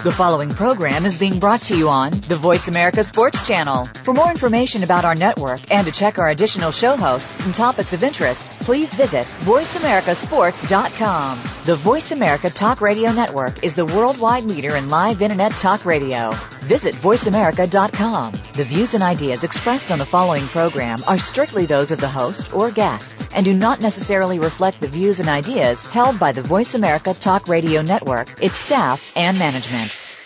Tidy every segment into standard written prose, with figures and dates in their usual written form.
The following program is being brought to you on the Voice America Sports Channel. For more information about our network and to check our additional show hosts and topics of interest, please visit voiceamericasports.com. The Voice America Talk Radio Network is the worldwide leader in live Internet talk radio. Visit voiceamerica.com. The views and ideas expressed on the following program are strictly those of the host or guests and do not necessarily reflect the views and ideas held by the Voice America Talk Radio Network, its staff, and management.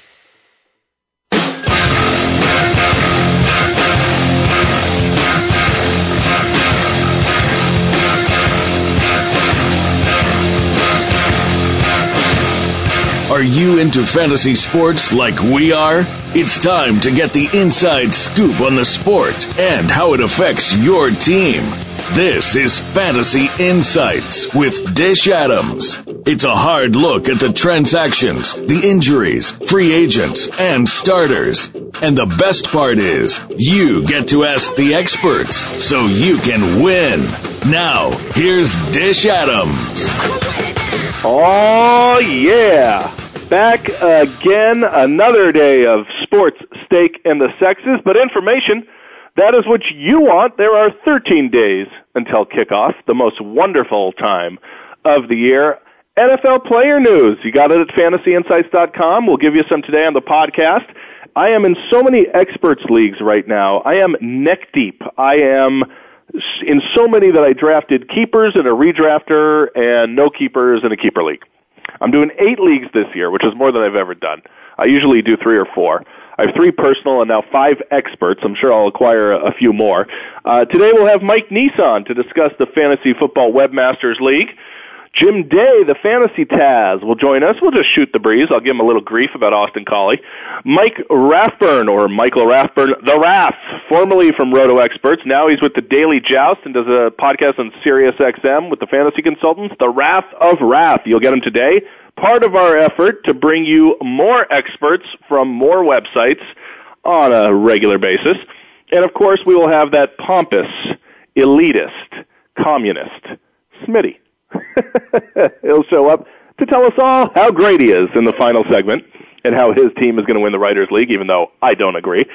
Are you into fantasy sports like we are? It's time to get the inside scoop on the sport and how it affects your team. This is Fantasy Insights with Dish Adams. It's a hard look at the transactions, the injuries, free agents, and starters. And the best part is, you get to ask the experts so you can win. Now, here's Dish Adams. Oh, yeah. Back again, another day of sports, steak, and the sexes, but information, that is what you want. There are 13 days until kickoff, the most wonderful time of the year. NFL player news, you got it at fantasyinsights.com. We'll give you some today on the podcast. I am in so many experts leagues right now. I am neck deep. I am in so many that I drafted keepers in a redrafter and no keepers in a keeper league. I'm doing 8 leagues this year, which is more than I've ever done. I usually do 3 or 4. I have 3 personal and now 5 experts. I'm sure I'll acquire a few more. Today we'll have Mike Neese on to discuss the Fantasy Football Webmasters League. Jim Day, the Fantasy Taz, will join us. We'll just shoot the breeze. I'll give him a little grief about Austin Collie. Mike Rathburn, or Michael Rathburn, the Rath, formerly from Roto Experts. Now he's with the Daily Joust and does a podcast on Sirius XM with the Fantasy Consultants, the Wrath of Wrath. You'll get him today. Part of our effort to bring you more experts from more websites on a regular basis. And, of course, we will have that pompous, elitist, communist, Smitty. He'll show up to tell us all how great he is in the final segment and how his team is going to win the Writers' League, even though I don't agree.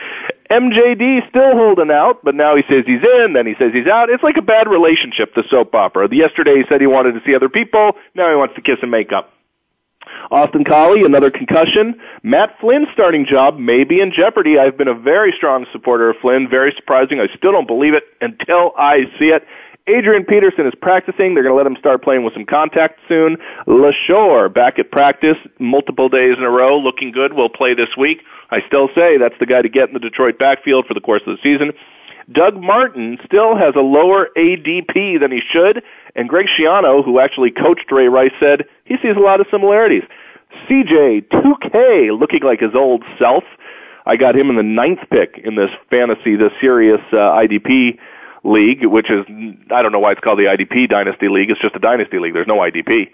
MJD still holding out, but now he says he's in, then he says he's out. It's like a bad relationship, the soap opera. Yesterday he said he wanted to see other people. Now he wants to kiss and make up. Austin Collie, another concussion. Matt Flynn's starting job may be in jeopardy. I've been a very strong supporter of Flynn. Very surprising. I still don't believe it until I see it. Adrian Peterson is practicing. They're going to let him start playing with some contact soon. LaShore back at practice multiple days in a row, looking good. Will play this week. I still say that's the guy to get in the Detroit backfield for the course of the season. Doug Martin still has a lower ADP than he should, and Greg Schiano, who actually coached Ray Rice, said he sees a lot of similarities. CJ 2K looking like his old self. I got him in the 9th pick in this Sirius IDP league, which is, I don't know why it's called the IDP Dynasty League. It's just a Dynasty League. There's no IDP.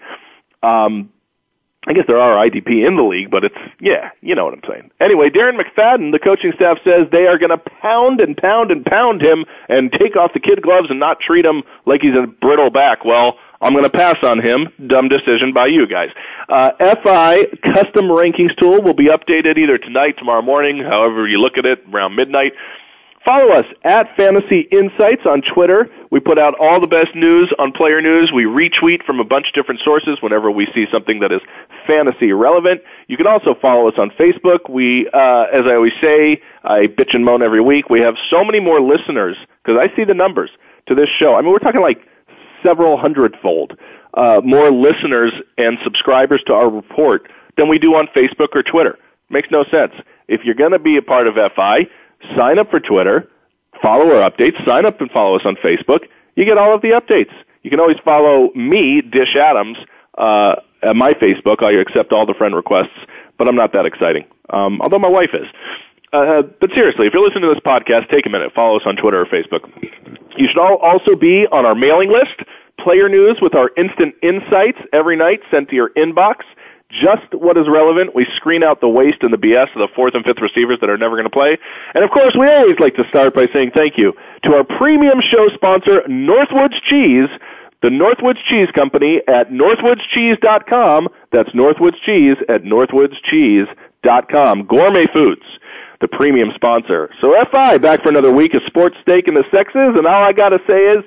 I guess there are IDP in the league, but it's, yeah, you know what I'm saying. Anyway, Darren McFadden, the coaching staff says they are going to pound and pound and pound him and take off the kid gloves and not treat him like he's a brittle back. Well, I'm going to pass on him. Dumb decision by you guys. FI custom rankings tool will be updated either tonight, tomorrow morning, however you look at it, around midnight. Follow us at Fantasy Insights on Twitter. We put out all the best news on player news. We retweet from a bunch of different sources whenever we see something that is fantasy relevant. You can also follow us on Facebook. We, as I always say, I bitch and moan every week. We have so many more listeners, because I see the numbers to this show. I mean, we're talking like several hundredfold more listeners and subscribers to our report than we do on Facebook or Twitter. Makes no sense. If you're going to be a part of FI, sign up for Twitter, follow our updates, sign up and follow us on Facebook. You get all of the updates. You can always follow me, Dish Adams, at my Facebook. I accept all the friend requests, but I'm not that exciting, although my wife is. But seriously, if you're listening to this podcast, take a minute. Follow us on Twitter or Facebook. You should also be on our mailing list, player news with our instant insights every night sent to your inbox. Just what is relevant. We screen out the waste and the BS of the 4th and 5th receivers that are never going to play. And, of course, we always like to start by saying thank you to our premium show sponsor, Northwoods Cheese, the Northwoods Cheese Company at northwoodscheese.com. That's Northwoods Cheese at northwoodscheese.com. FiSteak.com. Gourmet Foods, the premium sponsor. So FI, back for another week of Sports Steak and the Sexes, and all I gotta say is,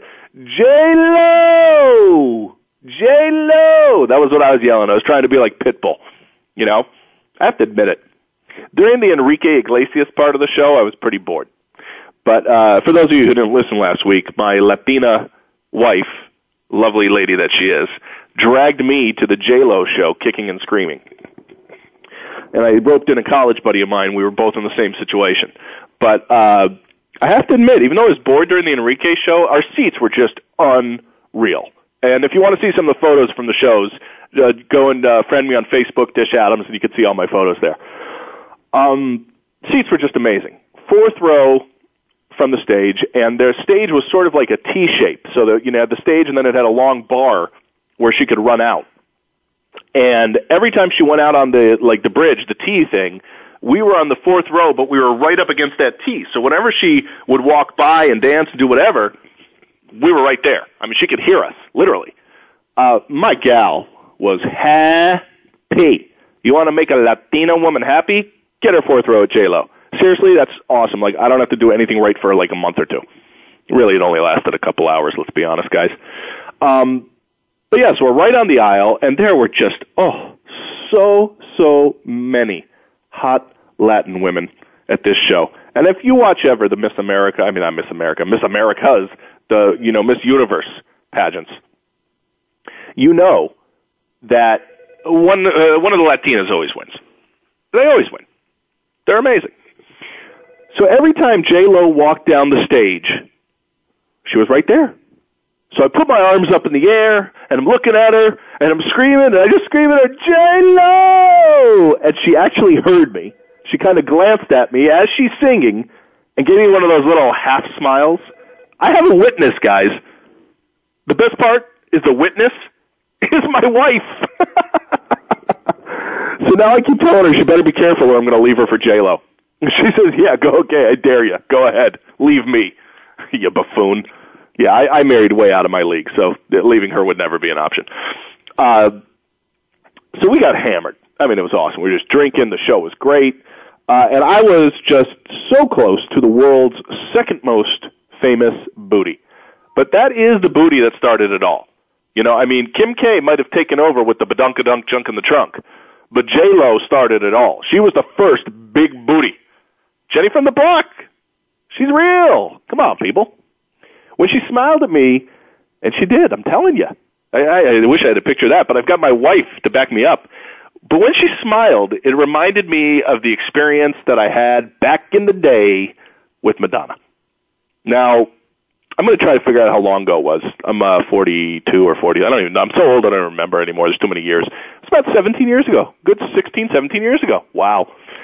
J-Lo! J-Lo! That was what I was yelling. I was trying to be like Pitbull. You know? I have to admit it. During the Enrique Iglesias part of the show, I was pretty bored. But for those of you who didn't listen last week, my Latina wife, lovely lady that she is, dragged me to the J-Lo show, kicking and screaming. And I roped in a college buddy of mine. We were both in the same situation. But I have to admit, even though I was bored during the Enrique show, our seats were just unreal. And if you want to see some of the photos from the shows, go and friend me on Facebook, Dish Adams, and you can see all my photos there. Seats were just amazing. Fourth row from the stage, and their stage was sort of like a T-shape. So that, you know, the stage, and then it had a long bar where she could run out. And every time she went out on the bridge, the T thing, we were on the fourth row, but we were right up against that T. So whenever she would walk by and dance and do whatever, we were right there. I mean, she could hear us, literally. My gal was happy. You want to make a Latina woman happy? Get her fourth row at J-Lo. Seriously, that's awesome. Like, I don't have to do anything right for like a month or two. Really, it only lasted a couple hours, let's be honest, guys. But yeah, so we're right on the aisle, and there were just, so many hot Latin women at this show. And if you watch ever the Miss Americas, the, you know, Miss Universe pageants, you know that one of the Latinas always wins. They always win. They're amazing. So every time J-Lo walked down the stage, she was right there. So I put my arms up in the air, and I'm looking at her, and I'm screaming, and I just scream at her, J-Lo! And she actually heard me. She kind of glanced at me as she's singing and gave me one of those little half smiles. I have a witness, guys. The best part is the witness is my wife. So now I keep telling her she better be careful or I'm going to leave her for J-Lo. She says, yeah, go, okay, I dare you. Go ahead. Leave me, you buffoon. Yeah, I married way out of my league, so leaving her would never be an option. So we got hammered. I mean, it was awesome. We were just drinking. The show was great. And I was just so close to the world's second most famous booty. But that is the booty that started it all. You know, I mean, Kim K might have taken over with the badunkadunk junk in the trunk, but J-Lo started it all. She was the first big booty. Jenny from the block. She's real. Come on, people. When she smiled at me, and she did, I'm telling you. I wish I had a picture of that, but I've got my wife to back me up. But when she smiled, it reminded me of the experience that I had back in the day with Madonna. Now, I'm going to try to figure out how long ago it was. I'm 42 or 40. I don't even know. I'm so old I don't remember anymore. There's too many years. It's about 17 years ago. Good 16, 17 years ago. Wow.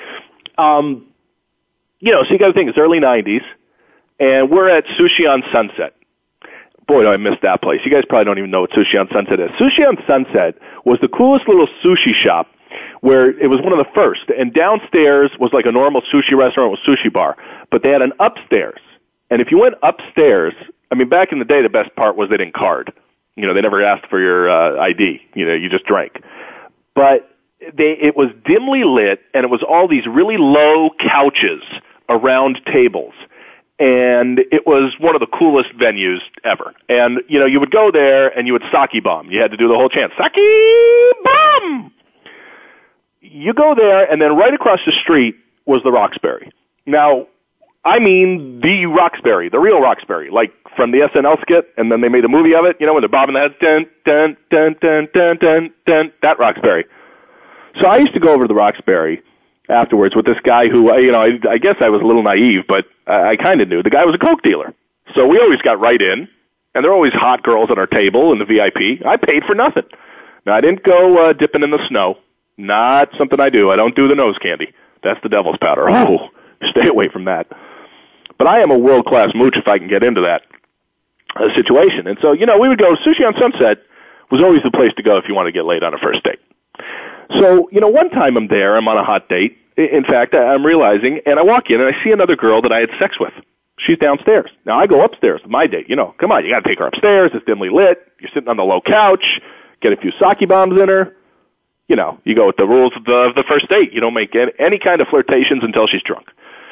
You know, so you got to think, it's early 90s, and we're at Sushi on Sunset. Boy, do I miss that place. You guys probably don't even know what Sushi on Sunset is. Sushi on Sunset was the coolest little sushi shop where it was one of the first. And downstairs was like a normal sushi restaurant with sushi bar. But they had an upstairs. And if you went upstairs, I mean, back in the day, the best part was they didn't card. You know, they never asked for your ID. You know, you just drank. But it was dimly lit, and it was all these really low couches around tables. And it was one of the coolest venues ever. And, you know, you would go there and you would sake bomb. You had to do the whole chant, sake bomb! You go there, and then right across the street was the Roxbury. Now, I mean the Roxbury, the real Roxbury, like from the SNL skit, and then they made a movie of it, you know, when they're bobbing the heads, dun, dun, dun, dun, dun, dun, dun, that Roxbury. So I used to go over to the Roxbury afterwards with this guy who, you know, I guess I was a little naive, but I kind of knew. The guy was a coke dealer. So we always got right in, and there were always hot girls at our table in the VIP. I paid for nothing. Now, I didn't go dipping in the snow. Not something I do. I don't do the nose candy. That's the devil's powder. Oh, stay away from that. But I am a world-class mooch if I can get into that situation. And so, you know, we would go, Sushi on Sunset was always the place to go if you want to get laid on a first date. So, you know, one time I'm there, I'm on a hot date. In fact, I'm realizing, and I walk in and I see another girl that I had sex with. She's downstairs. Now, I go upstairs with my date. You know, come on, you got to take her upstairs. It's dimly lit. You're sitting on the low couch. Get a few sake bombs in her. You go with the rules of the first date. You don't make any kind of flirtations until she's drunk.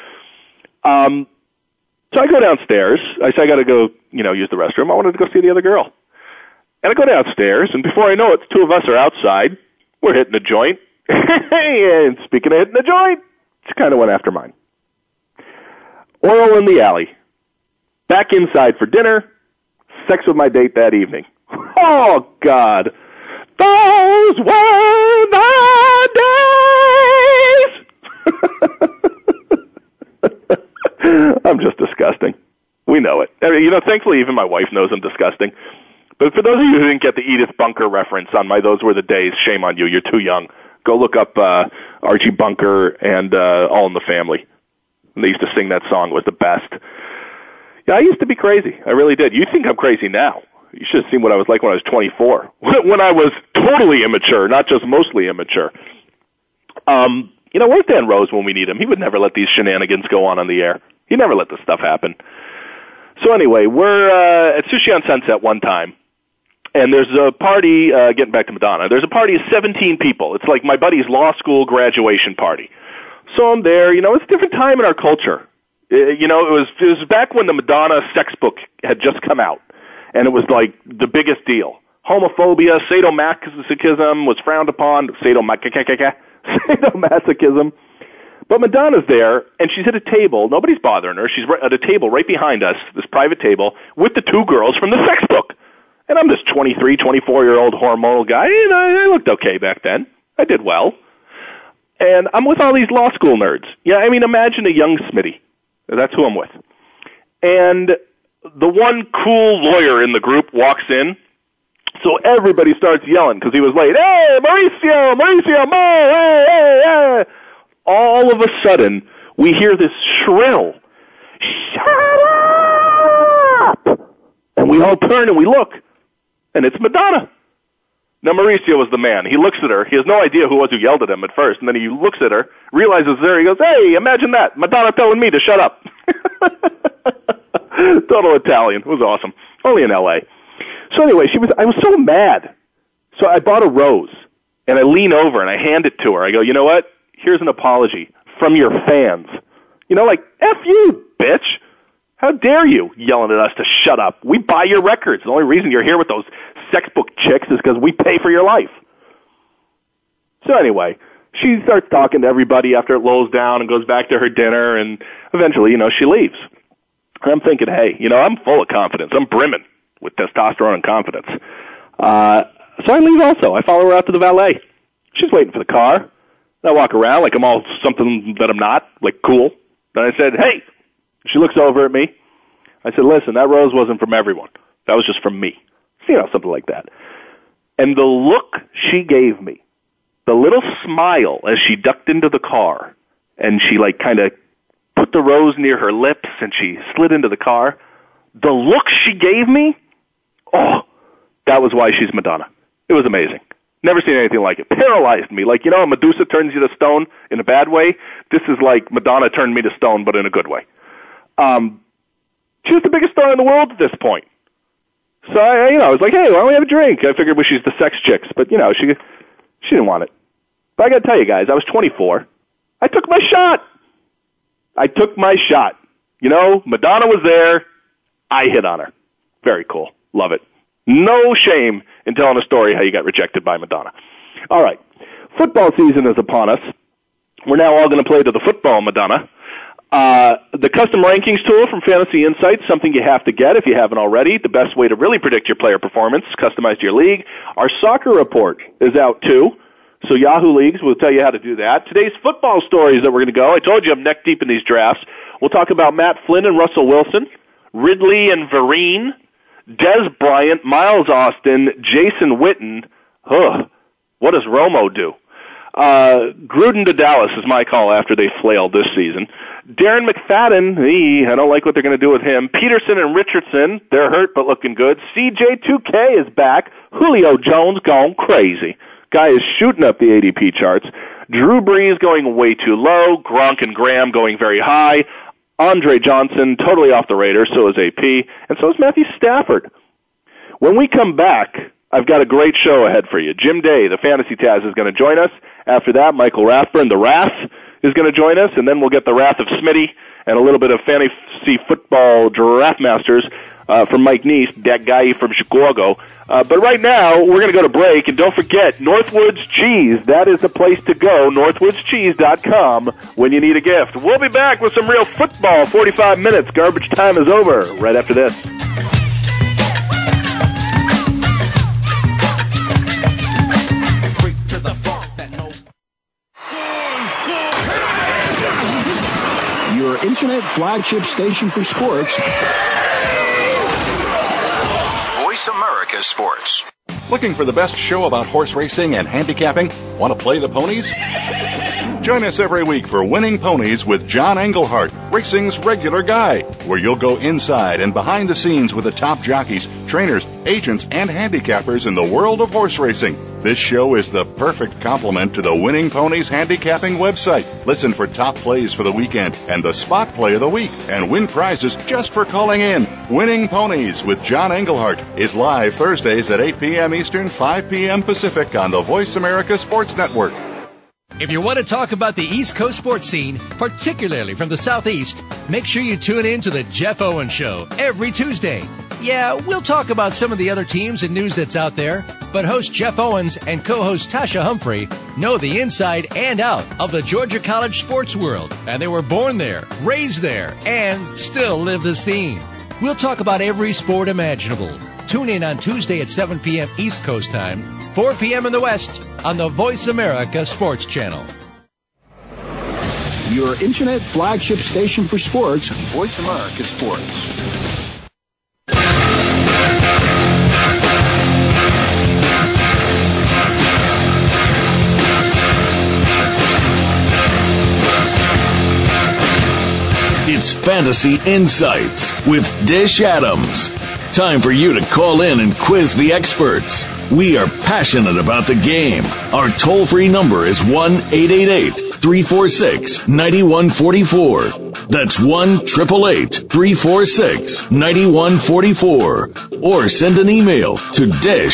So I go downstairs. I say I got to go, use the restroom. I wanted to go see the other girl. And I go downstairs, and before I know it, the two of us are outside. We're hitting the joint. And speaking of hitting the joint, she kind of went after mine. Oral in the alley. Back inside for dinner. Sex with my date that evening. Oh, God. Those were the days! I'm just disgusting. We know it. Thankfully, even my wife knows I'm disgusting. But for those of you who didn't get the Edith Bunker reference on my Those Were the Days, shame on you. You're too young. Go look up Archie Bunker and All in the Family. And they used to sing that song. It was the best. Yeah, I used to be crazy. I really did. You think I'm crazy now. You should have seen what I was like when I was 24. When I was totally immature, not just mostly immature. Where's Dan Rose when we need him? He would never let these shenanigans go on the air. He never let this stuff happen. So anyway, we're at Sushi on Sunset one time. And there's a party, getting back to Madonna, there's a party of 17 people. It's like my buddy's law school graduation party. So I'm there, it's a different time in our culture. It was back when the Madonna sex book had just come out. And it was like the biggest deal. Homophobia, sadomasochism was frowned upon, sadomasochism. But Madonna's there, and she's at a table. Nobody's bothering her. She's at a table right behind us, this private table, with the two girls from the sex book. And I'm this 23, 24-year-old hormonal guy, and I looked okay back then. I did well. And I'm with all these law school nerds. Yeah, imagine a young Smitty. That's who I'm with. And the one cool lawyer in the group walks in, so everybody starts yelling because he was late. Hey, Mauricio, Mo, hey. All of a sudden, we hear this shrill, shut up! And we all turn and we look. And it's Madonna. Now, Mauricio was the man. He looks at her. He has no idea who yelled at him at first. And then he looks at her, realizes there. He goes, hey, imagine that. Madonna telling me to shut up. Total Italian. It was awesome. Only in L.A. So anyway, I was so mad. So I bought a rose. And I lean over and I hand it to her. I go, you know what? Here's an apology from your fans. F you, bitch. How dare you yelling at us to shut up? We buy your records. The only reason you're here with those sex book chicks is because we pay for your life. So anyway, she starts talking to everybody after it lulls down and goes back to her dinner, and eventually, she leaves. And I'm thinking, hey, I'm full of confidence. I'm brimming with testosterone and confidence. So I leave also. I follow her out to the valet. She's waiting for the car. And I walk around like I'm all something that I'm not, like cool. Then I said, hey. She looks over at me. I said, listen, that rose wasn't from everyone. That was just from me. Something like that. And the look she gave me, the little smile as she ducked into the car, and she kind of put the rose near her lips, and she slid into the car, the look she gave me, that was why she's Madonna. It was amazing. Never seen anything like it. Paralyzed me. Medusa turns you to stone in a bad way. This is like Madonna turned me to stone, but in a good way. She was the biggest star in the world at this point. So I was like, hey, why don't we have a drink? I figured she's the sex chicks, but she didn't want it. But I got to tell you guys, I was 24. I took my shot. Madonna was there. I hit on her. Very cool. Love it. No shame in telling a story how you got rejected by Madonna. All right. Football season is upon us. We're now all going to play to the football Madonna. The custom rankings tool from Fantasy Insights, something you have to get if you haven't already. The best way to really predict your player performance, customized to your league. Our soccer report is out too. So Yahoo Leagues will tell you how to do that. Today's football stories that we're going to go. I told you I'm neck deep in these drafts. We'll talk about Matt Flynn and Russell Wilson, Ridley and Vereen, Des Bryant, Miles Austin, Jason Witten. What does Romo do? Gruden to Dallas is my call after they flailed this season. Darren McFadden, I don't like what they're going to do with him. Peterson and Richardson, they're hurt but looking good. CJ2K is back. Julio Jones gone crazy. Guy is shooting up the ADP charts. Drew Brees going way too low. Gronk and Graham going very high. Andre Johnson totally off the radar, so is AP, and so is Matthew Stafford. When we come back, I've got a great show ahead for you. Jim Day, the Fantasy Taz, is going to join us. After that, Michael Rathburn, the Wrath, is going to join us, and then we'll get the Wrath of Smitty and a little bit of fantasy football draft masters from Mike Neese, that guy from Chicago. But right now, we're going to go to break, and don't forget, Northwoods Cheese. That is the place to go, northwoodscheese.com, when you need a gift. We'll be back with some real football, 45 minutes. Garbage time is over right after this. Your internet flagship station for sports. Voice America Sports. Looking for the best show about horse racing and handicapping? Want to play the ponies? Join us every week for Winning Ponies with John Englehart, racing's regular guy, where you'll go inside and behind the scenes with the top jockeys, trainers, agents, and handicappers in the world of horse racing. This show is the perfect complement to the Winning Ponies handicapping website. Listen for top plays for the weekend and the spot play of the week, and win prizes just for calling in. Winning Ponies with John Englehart is live Thursdays at 8 p.m. Eastern, 5 p.m. Pacific on the Voice America Sports Network. If you want to talk about the East Coast sports scene, particularly from the Southeast, make sure you tune in to the Jeff Owens Show every Tuesday. Yeah, we'll talk about some of the other teams and news that's out there, but host Jeff Owens and co-host Tasha Humphrey know the inside and out of the Georgia College sports world, and they were born there, raised there, and still live the scene. We'll talk about every sport imaginable. Tune in on Tuesday at 7 p.m. East Coast time, 4 p.m. in the West on the Voice America Sports Channel. Your internet flagship station for sports, Voice America Sports. It's Fantasy Insights with Dish Adams. Time for you to call in and quiz the experts. We are passionate about the game. Our toll-free number is 1-888-346-9144. That's 1-888-346-9144. Or send an email to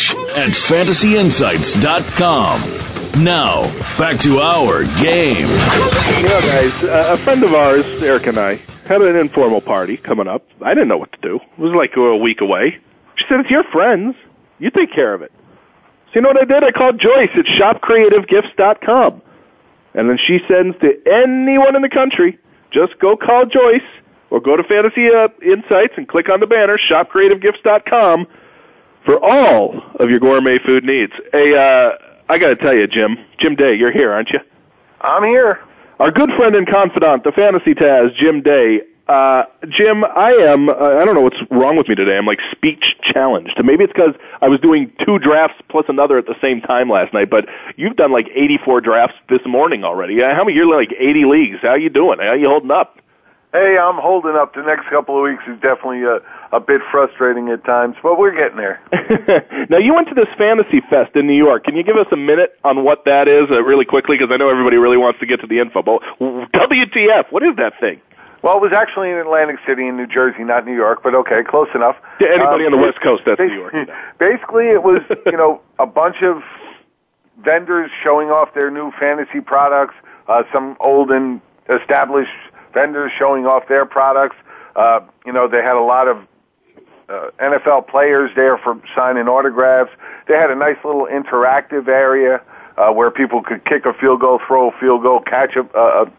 dish@fantasyinsights.com. Now, back to our game. Yeah, guys, a friend of ours, Eric and I, had an informal party coming up. I didn't know what to do. It was like a week away. She said, it's your friends. You take care of it. So you know what I did? I called Joyce at shopcreativegifts.com. And then she sends to anyone in the country, just go call Joyce or go to Fantasy Insights and click on the banner, shopcreativegifts.com, for all of your gourmet food needs. Hey, I got to tell you, Jim Day, you're here, aren't you? I'm here. Our good friend and confidant, the Fantasy Taz, Jim Day. Jim, I don't know what's wrong with me today. I'm like speech challenged. Maybe it's because I was doing 2 drafts plus another at the same time last night, but you've done like 84 drafts this morning already. How many? You're like 80 leagues. How you doing? How you holding up? Hey, I'm holding up. The next couple of weeks is definitely a bit frustrating at times, but we're getting there. Now, you went to this Fantasy Fest in New York. Can you give us a minute on what that is really quickly? Because I know everybody really wants to get to the info. But WTF, what is that thing? Well, it was actually in Atlantic City in New Jersey, not New York, but okay, close enough. To anybody on the West Coast, that's New York. Basically, it was, a bunch of vendors showing off their new fantasy products, some old and established vendors showing off their products. They had a lot of NFL players there for signing autographs. They had a nice little interactive area where people could kick a field goal, throw a field goal, catch a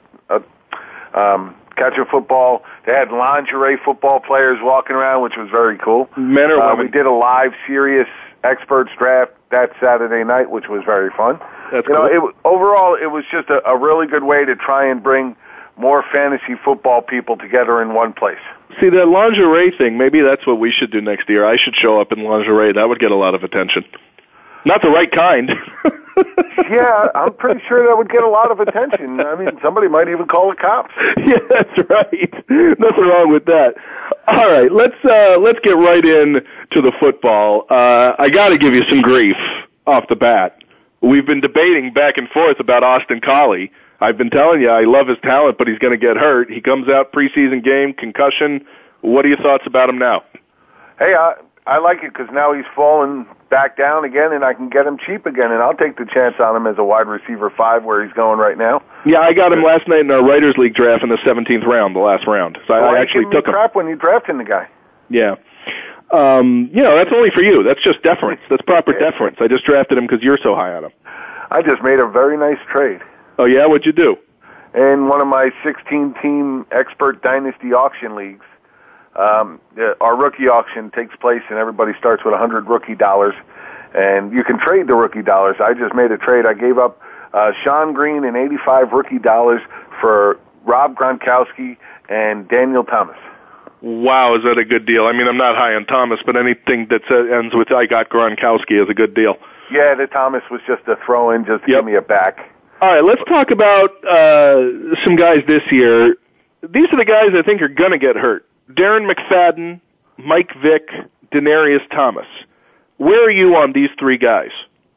football. They had lingerie football players walking around, which was very cool. Men or women? We did a live serious experts draft that Saturday night, which was very fun. That's cool. Overall, it was just a really good way to try and bring more fantasy football people together in one place. See, that lingerie thing, maybe that's what we should do next year. I should show up in lingerie. That would get a lot of attention. Not the right kind. Yeah, I'm pretty sure that would get a lot of attention. I mean, somebody might even call the cops. Yeah, that's right. Nothing wrong with that. All right, let's get right in to the football. I got to give you some grief off the bat. We've been debating back and forth about Austin Collie. I've been telling you I love his talent, but he's going to get hurt. He comes out preseason game, concussion. What are your thoughts about him now? Hey, I like it because now he's fallen back down again, and I can get him cheap again, and I'll take the chance on him as a wide receiver 5 where he's going right now. Yeah, I got him last night in our Writers League draft in the 17th round, the last round. So I actually took him. Crap when you drafting the guy. Yeah. That's only for you. That's just deference. That's proper deference. I just drafted him because you're so high on him. I just made a very nice trade. Oh, yeah? What'd you do? In one of my 16-team expert dynasty auction leagues, our rookie auction takes place, and everybody starts with $100 rookie dollars, and you can trade the rookie dollars. I just made a trade. I gave up Sean Green and 85 rookie dollars for Rob Gronkowski and Daniel Thomas. Wow, is that a good deal? I mean, I'm not high on Thomas, but anything that ends with I got Gronkowski is a good deal. Yeah, the Thomas was just a throw-in just to give me a back. All right, let's talk about some guys this year. These are the guys I think are going to get hurt. Darren McFadden, Mike Vick, Denarius Thomas. Where are you on these 3 guys?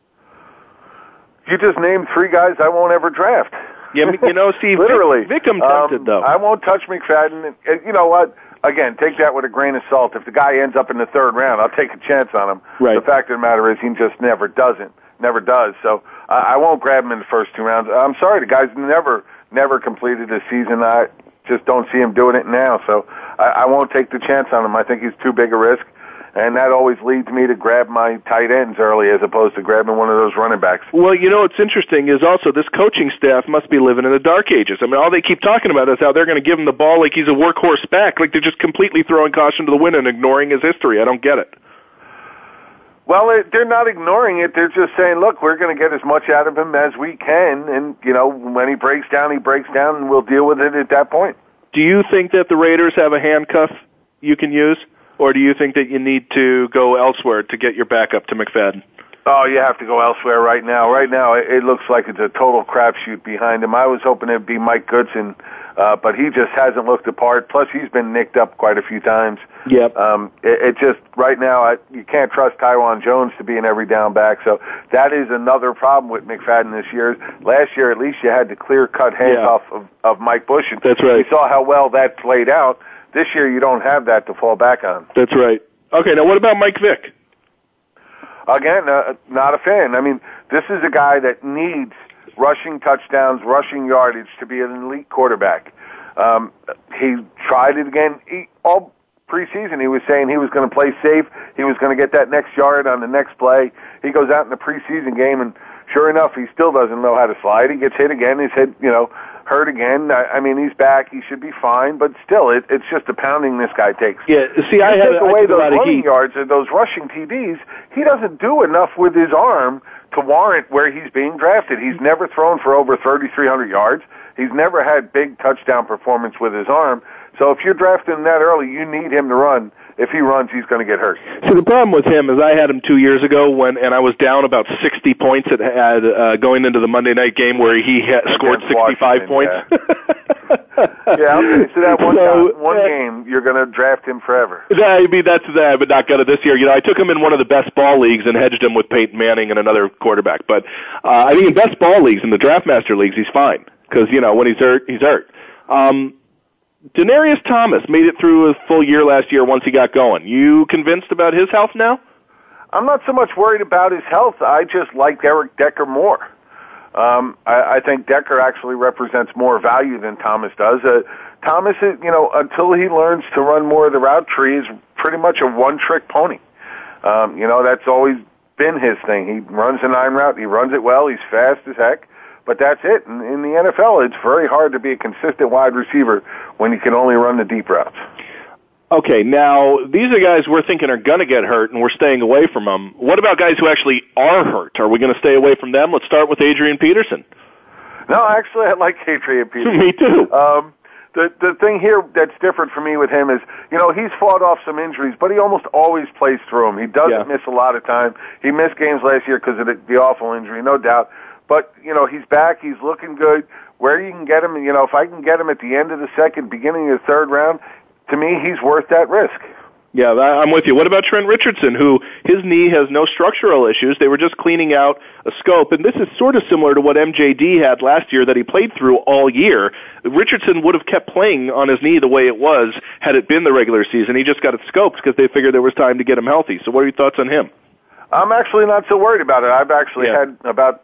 You just named 3 guys I won't ever draft. Yeah, see, literally. Vick I'm tempted, though. I won't touch McFadden. You know what? Again, take that with a grain of salt. If the guy ends up in the 3rd round, I'll take a chance on him. Right. The fact of the matter is he just never does. So I won't grab him in the first 2 rounds. I'm sorry, the guy's never completed a season. I just don't see him doing it now. So I won't take the chance on him. I think he's too big a risk. And that always leads me to grab my tight ends early as opposed to grabbing one of those running backs. Well, what's interesting is also this coaching staff must be living in the dark ages. I mean, all they keep talking about is how they're going to give him the ball like he's a workhorse back, like they're just completely throwing caution to the wind and ignoring his history. I don't get it. Well, they're not ignoring it. They're just saying, look, we're going to get as much out of him as we can, and, when he breaks down, and we'll deal with it at that point. Do you think that the Raiders have a handcuff you can use? Or do you think that you need to go elsewhere to get your backup to McFadden? Oh, you have to go elsewhere right now. Right now, it looks like it's a total crapshoot behind him. I was hoping it'd be Mike Goodson, but he just hasn't looked the part. Plus, he's been nicked up quite a few times. Yep. It just, right now, you can't trust Tyron Jones to be an every down back. So that is another problem with McFadden this year. Last year, at least you had the clear-cut hands off of Mike Bush. And that's right. We saw how well that played out. This year, you don't have that to fall back on. That's right. Okay, now what about Mike Vick? Again, not a fan. I mean, this is a guy that needs rushing touchdowns, rushing yardage to be an elite quarterback. He tried it again. All preseason, he was saying he was going to play safe. He was going to get that next yard on the next play. He goes out in the preseason game, and sure enough, he still doesn't know how to slide. He gets hit again. His head, hurt again. I mean, he's back. He should be fine, but still, it's just a pounding this guy takes. Yeah, see, I take away those running yards and those rushing TDs. He doesn't do enough with his arm to warrant where he's being drafted. He's never thrown for over 3,300 yards. He's never had big touchdown performance with his arm. So if you're drafting that early, you need him to run. If he runs, he's going to get hurt. So the problem with him is I had him 2 years ago and I was down about 60 points going into the Monday night game where he scored 65 points. Yeah, okay. So that one game, you're going to draft him forever. I mean, but not going to this year. I took him in one of the best ball leagues and hedged him with Peyton Manning and another quarterback. But I think in best ball leagues, in the Draftmaster leagues, he's fine because when he's hurt, he's hurt. Denarius Thomas made it through a full year last year once he got going. You convinced about his health now? I'm not so much worried about his health. I just like Eric Decker more. I think Decker actually represents more value than Thomas does. Thomas, until he learns to run more of the route tree, is pretty much a one-trick pony. That's always been his thing. He runs a 9 route. He runs it well. He's fast as heck. But that's it. In the NFL, it's very hard to be a consistent wide receiver when you can only run the deep routes. Okay, now, these are guys we're thinking are going to get hurt, and we're staying away from them. What about guys who actually are hurt? Are we going to stay away from them? Let's start with Adrian Peterson. No, actually, I like Adrian Peterson. Me too. The thing here that's different for me with him is, he's fought off some injuries, but he almost always plays through them. He doesn't miss a lot of time. He missed games last year because of the awful injury, no doubt. But, he's back. He's looking good. Where you can get him, if I can get him at the end of the second, beginning of the third round, to me, he's worth that risk. Yeah, I'm with you. What about Trent Richardson, who his knee has no structural issues? They were just cleaning out a scope, and this is sort of similar to what MJD had last year that he played through all year. Richardson would have kept playing on his knee the way it was had it been the regular season. He just got it scoped because they figured there was time to get him healthy. So what are your thoughts on him? I'm actually not so worried about it. I've actually had about,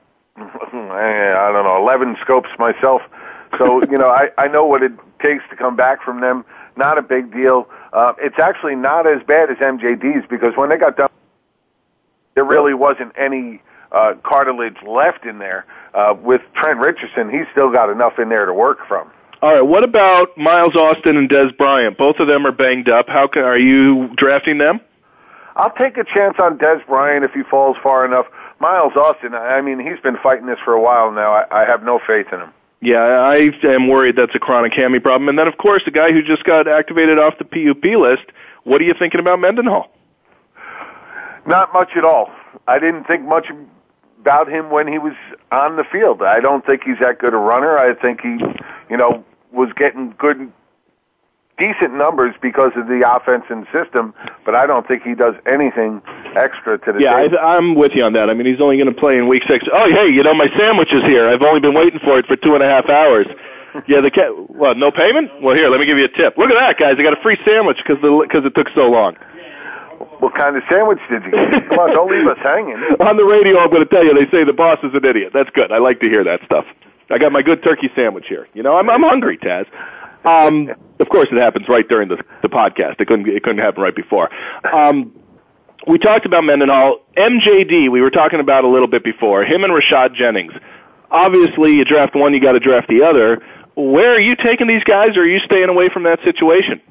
11 scopes myself. So, I know what it takes to come back from them. Not a big deal. It's actually not as bad as MJD's because when they got done, there really wasn't any cartilage left in there. With Trent Richardson, he's still got enough in there to work from. All right, what about Miles Austin and Des Bryant? Both of them are banged up. Are you drafting them? I'll take a chance on Des Bryant if he falls far enough. Miles Austin, he's been fighting this for a while now. I have no faith in him. Yeah, I am worried that's a chronic hammy problem. And then, of course, the guy who just got activated off the PUP list, what are you thinking about Mendenhall? Not much at all. I didn't think much about him when he was on the field. I don't think he's that good a runner. I think he, was getting decent numbers because of the offense and system, but I don't think he does anything extra to the team. I'm with you on that. He's only going to play in week 6. Oh, hey, my sandwich is here. I've only been waiting for it for 2.5 hours. Yeah, no payment? Well, here, let me give you a tip. Look at that, guys. I got a free sandwich because it took so long. What kind of sandwich did you get? Come on, don't leave us hanging. On the radio, I'm going to tell you, they say the boss is an idiot. That's good. I like to hear that stuff. I got my good turkey sandwich here. I'm hungry, Taz. Of course, it happens right during the podcast. It couldn't happen right before. We talked about Mendenhall. MJD, we were talking about a little bit before. Him and Rashad Jennings. Obviously, you draft one, you got to draft the other. Where are you taking these guys, or are you staying away from that situation?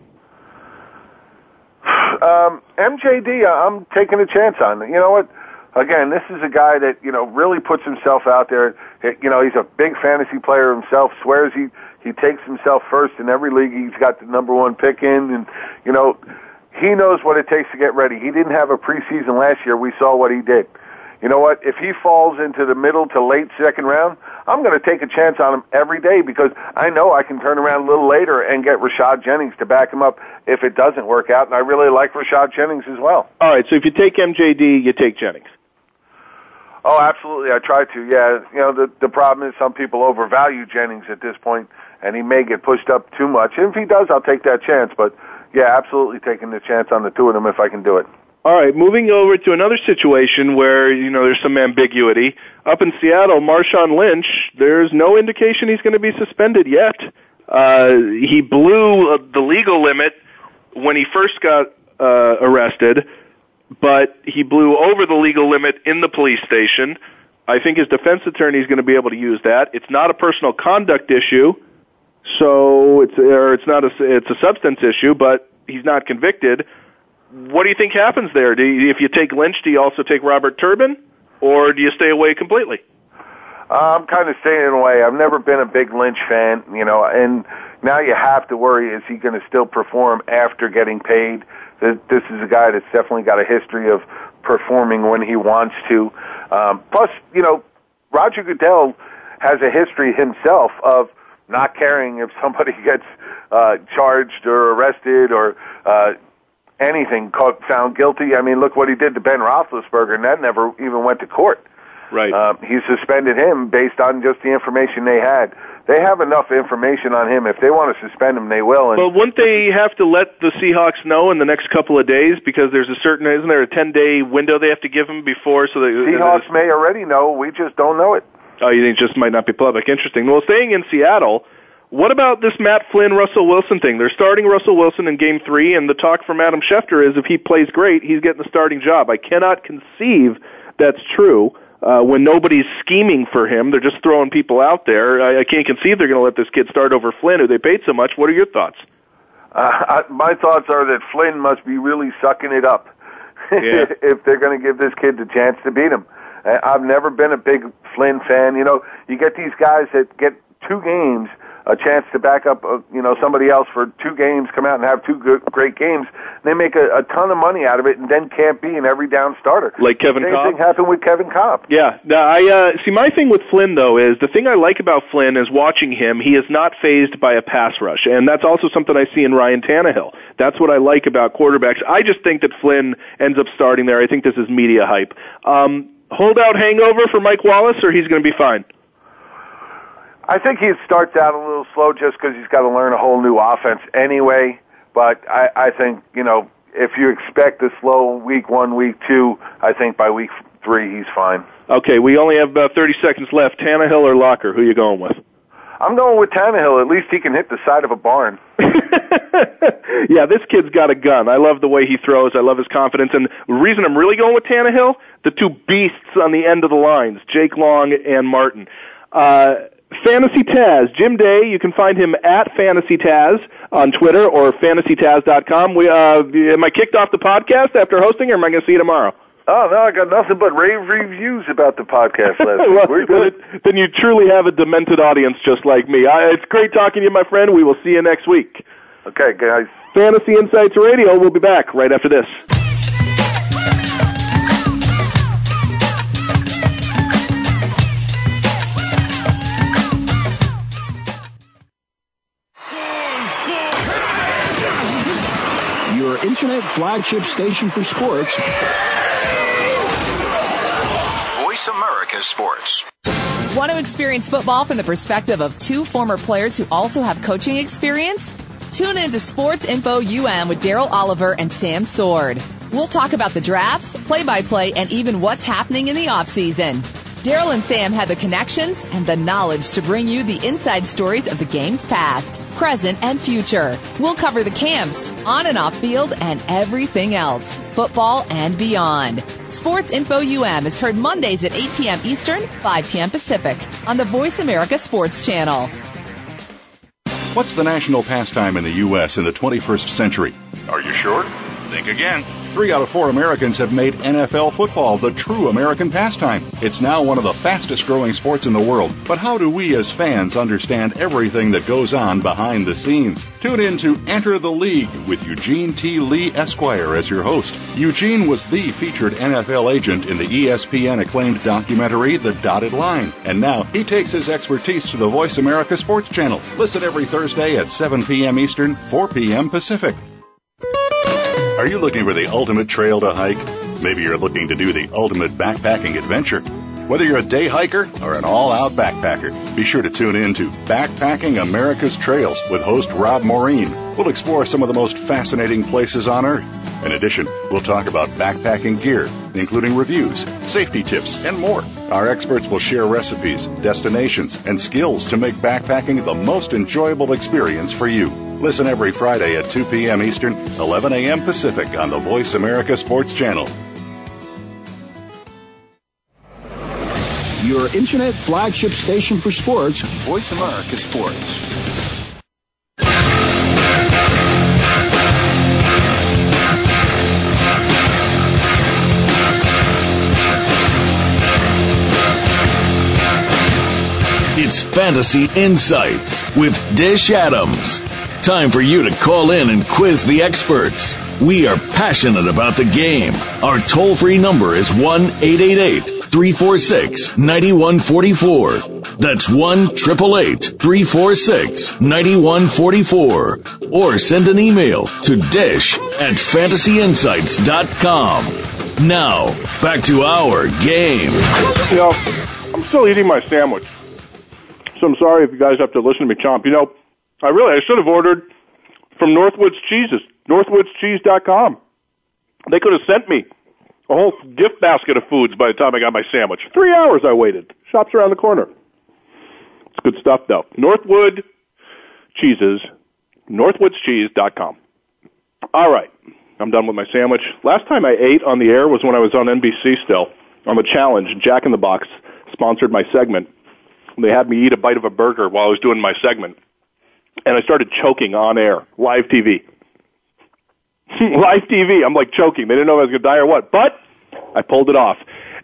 MJD, I'm taking a chance on. You know what? Again, this is a guy that, really puts himself out there. He's a big fantasy player himself, swears he takes himself first in every league he's got the number 1 pick in, and, he knows what it takes to get ready. He didn't have a preseason last year. We saw what he did. You know what? If he falls into the middle to late second round, I'm going to take a chance on him every day because I know I can turn around a little later and get Rashad Jennings to back him up if it doesn't work out, and I really like Rashad Jennings as well. All right, so if you take MJD, you take Jennings. Oh, absolutely. I try to, yeah. The problem is some people overvalue Jennings at this point, and he may get pushed up too much. And if he does, I'll take that chance. But, yeah, absolutely taking the chance on the two of them if I can do it. All right, moving over to another situation where, there's some ambiguity. Up in Seattle, Marshawn Lynch, there's no indication he's going to be suspended yet. He blew the legal limit when he first got arrested, but he blew over the legal limit in the police station. I think his defense attorney is going to be able to use that. It's not a personal conduct issue, so it's a substance issue, but he's not convicted. What do you think happens there? If you take Lynch, do you also take Robert Turbin, or do you stay away completely? I'm kind of staying away. I've never been a big Lynch fan, and now you have to worry, is he going to still perform after getting paid? This is a guy that's definitely got a history of performing when he wants to. Plus, Roger Goodell has a history himself of not caring if somebody gets charged or arrested or anything, found guilty. Look what he did to Ben Roethlisberger, and that never even went to court. Right. He suspended him based on just the information they had. They have enough information on him. If they want to suspend him, they will. But wouldn't they have to let the Seahawks know in the next couple of days? Because isn't there a 10-day window they have to give him before? So Seahawks may already know. We just don't know it. Oh, you think it just might not be public? Interesting. Well, staying in Seattle, what about this Matt Flynn, Russell Wilson thing? They're starting Russell Wilson in Game 3, and the talk from Adam Schefter is if he plays great, he's getting the starting job. I cannot conceive that's true. When nobody's scheming for him, they're just throwing people out there. I can't conceive they're going to let this kid start over Flynn, who they paid so much. What are your thoughts? My thoughts are that Flynn must be really sucking it up if they're going to give this kid the chance to beat him. I've never been a big Flynn fan. You get these guys that get 2 games a chance to back up, somebody else for 2 games, come out and have 2 great games. They make a ton of money out of it, and then can't be an every down starter. Like Kevin Kolb? Same thing happened with Kevin Kolb. Yeah. Now, see, my thing with Flynn, though, is the thing I like about Flynn is watching him, he is not fazed by a pass rush, and that's also something I see in Ryan Tannehill. That's what I like about quarterbacks. I just think that Flynn ends up starting there. I think this is media hype. Holdout hangover for Mike Wallace, or he's going to be fine? I think he starts out a little slow just because he's got to learn a whole new offense anyway. But I think, if you expect a slow week 1, week 2, I think by week 3 he's fine. Okay, we only have about 30 seconds left. Tannehill or Locker, who are you going with? I'm going with Tannehill. At least he can hit the side of a barn. Yeah, this kid's got a gun. I love the way he throws. I love his confidence. And the reason I'm really going with Tannehill, the 2 beasts on the end of the lines, Jake Long and Martin. Fantasy Taz, Jim Day, you can find him at Fantasy Taz on Twitter or fantasytaz.com. Am I kicked off the podcast after hosting, or am I going to see you tomorrow? Oh, no, I got nothing but rave reviews about the podcast last week. We're good. Then you truly have a demented audience just like me. It's great talking to you, my friend. We will see you next week. Okay, guys. Fantasy Insights Radio. We'll be back right after this. Your internet flagship station for sports. Voice America Sports. Want to experience football from the perspective of 2 former players who also have coaching experience? Tune in to Sports Info UM with Daryl Oliver and Sam Sword. We'll talk about the drafts, play-by-play, and even what's happening in the offseason. Daryl and Sam have the connections and the knowledge to bring you the inside stories of the game's past, present, and future. We'll cover the camps, on and off field, and everything else, football and beyond. Sports Info UM is heard Mondays at 8 p.m. Eastern, 5 p.m. Pacific on the Voice America Sports Channel. What's the national pastime in the U.S. in the 21st century? Are you sure? Think again. 3 out of 4 Americans have made NFL football the true American pastime. It's now one of the fastest growing sports in the world. But how do we as fans understand everything that goes on behind the scenes? Tune in to Enter the League with Eugene T. Lee Esquire as your host. Eugene was the featured NFL agent in the ESPN acclaimed documentary The Dotted Line. And now he takes his expertise to the Voice America Sports Channel. Listen every Thursday at 7 p.m. Eastern, 4 p.m. Pacific. Are you looking for the ultimate trail to hike? Maybe you're looking to do the ultimate backpacking adventure. Whether you're a day hiker or an all-out backpacker, be sure to tune in to Backpacking America's Trails with host Rob Maureen. We'll explore some of the most fascinating places on Earth. In addition, we'll talk about backpacking gear, including reviews, safety tips, and more. Our experts will share recipes, destinations, and skills to make backpacking the most enjoyable experience for you. Listen every Friday at 2 p.m. Eastern, 11 a.m. Pacific on the Voice America Sports Channel. Your internet flagship station for sports, Voice America Sports. It's Fantasy Insights with Dish Adams. Time for you to call in and quiz the experts. We are passionate about the game. Our toll-free number is 1-888-346-9144. That's 1-888-346-9144. Or send an email to dish@fantasyinsights.com. Now, back to our game. I'm still eating my sandwich, so I'm sorry if you guys have to listen to me chomp. I should have ordered from Northwoods Cheeses, northwoodscheese.com. They could have sent me a whole gift basket of foods by the time I got my sandwich. 3 hours I waited. Shop's around the corner. It's good stuff, though. Northwood Cheeses, northwoodscheese.com. All right, I'm done with my sandwich. Last time I ate on the air was when I was on NBC still, on The Challenge. Jack in the Box sponsored my segment. They had me eat a bite of a burger while I was doing my segment. And I started choking on air, live TV. Live TV, I'm like choking. They didn't know if I was going to die or what. But I pulled it off.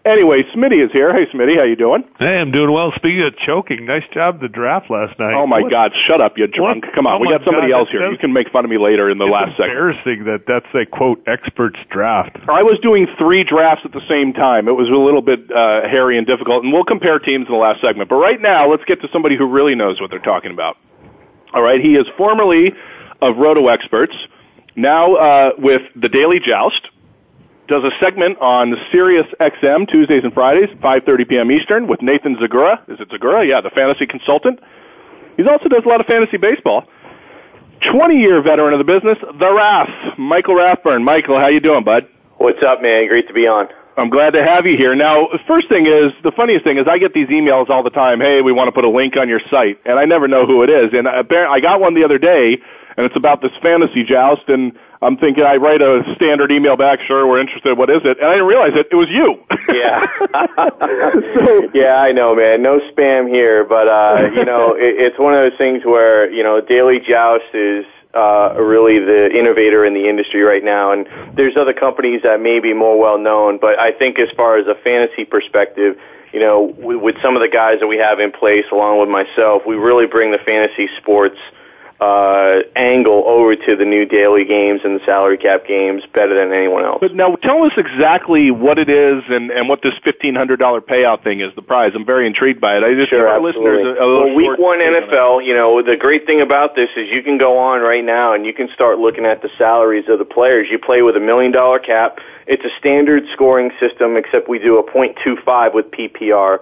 Anyway, Smitty is here. Hey, Smitty, how you doing? Hey, I'm doing well. Speaking of choking, nice job the draft last night. Oh, my God, shut up, you drunk. Come on, we got somebody else here. You can make fun of me later in the last segment. It's embarrassing that's a, quote, expert's draft. I was doing 3 drafts at the same time. It was a little bit hairy and difficult, and we'll compare teams in the last segment. But right now, let's get to somebody who really knows what they're talking about. All right, he is formerly of Roto Experts, now with the Daily Joust. Does a segment on Sirius XM Tuesdays and Fridays, 5:30 p.m. Eastern, with Nathan Zagura. Is it Zagura? Yeah, the fantasy consultant. He also does a lot of fantasy baseball. 20-year veteran of the business, the Raff, Michael Rathburn. Michael, how you doing, bud? What's up, man? Great to be on. I'm glad to have you here. Now, the funniest thing is I get these emails all the time, hey, we want to put a link on your site, and I never know who it is. And I got one the other day, and it's about this fantasy joust, and I'm thinking I write a standard email back, sure, we're interested, what is it? And I didn't realize it was you. Yeah. Yeah, I know, man. No spam here, but, it's one of those things where, Daily Joust is really the innovator in the industry right now, and there's other companies that may be more well-known, but I think as far as a fantasy perspective, with some of the guys that we have in place, along with myself, we really bring the fantasy sports angle over to the new daily games and the salary cap games better than anyone else. But now tell us exactly what it is and what this $1,500 payout thing is, the prize. I'm very intrigued by it. I just give our listeners a little Week 1 NFL, the great thing about this is you can go on right now and you can start looking at the salaries of the players. You play with $1 million cap. It's a standard scoring system, except we do a 0.25 with PPR.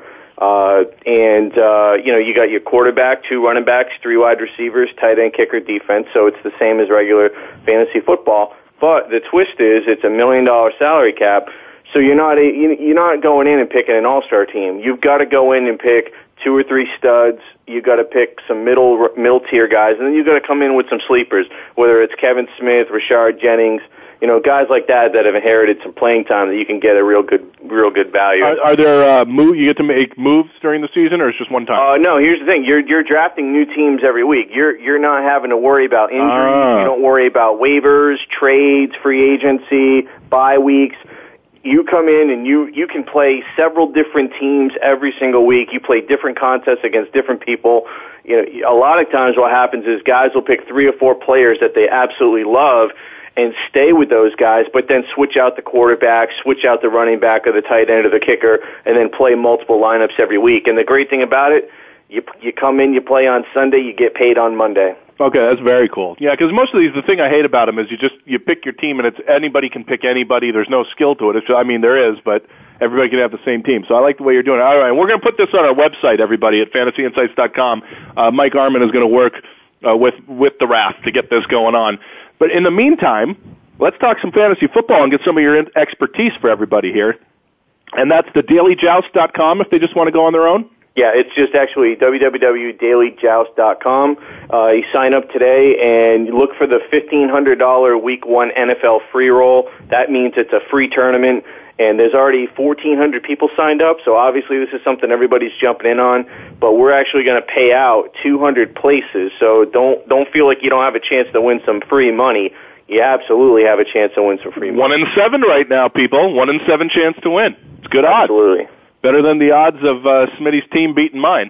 You got your quarterback, 2 running backs, 3 wide receivers, tight end, kicker, defense. So it's the same as regular fantasy football. But the twist is it's $1 million salary cap. So you're not going in and picking an all-star team. You've got to go in and pick 2 or 3 studs. You've got to pick some middle tier guys, and then you've got to come in with some sleepers, whether it's Kevin Smith, Rashard Jennings, guys like that have inherited some playing time that you can get a real good value. Are there you get to make moves during the season, or it's just one time? No. Here's the thing: you're drafting new teams every week. You're not having to worry about injuries. You don't worry about waivers, trades, free agency, bye weeks. You come in and you can play several different teams every single week. You play different contests against different people. A lot of times what happens is guys will pick 3 or 4 players that they absolutely love and stay with those guys, but then switch out the quarterback, switch out the running back or the tight end or the kicker, and then play multiple lineups every week. And the great thing about it, you come in, you play on Sunday, you get paid on Monday. Okay, that's very cool. Yeah, because most of these, the thing I hate about them is you pick your team, and it's anybody can pick anybody. There's no skill to it. There is, but everybody can have the same team. So I like the way you're doing it. All right, we're going to put this on our website, everybody, at fantasyinsights.com. Mike Armin is going to work with the Raff to get this going on. But in the meantime, let's talk some fantasy football and get some of your expertise for everybody here. And that's the dailyjoust.com if they just want to go on their own? Yeah, it's just actually www.dailyjoust.com. You sign up today and you look for the $1,500 Week 1 NFL free roll. That means it's a free tournament. And there's already 1,400 people signed up, so obviously this is something everybody's jumping in on. But we're actually going to pay out 200 places, so don't feel like you don't have a chance to win some free money. You absolutely have a chance to win some free money. 1 in 7 right now, people. 1 in 7 chance to win. It's good odds. Absolutely. Better than the odds of Smitty's team beating mine.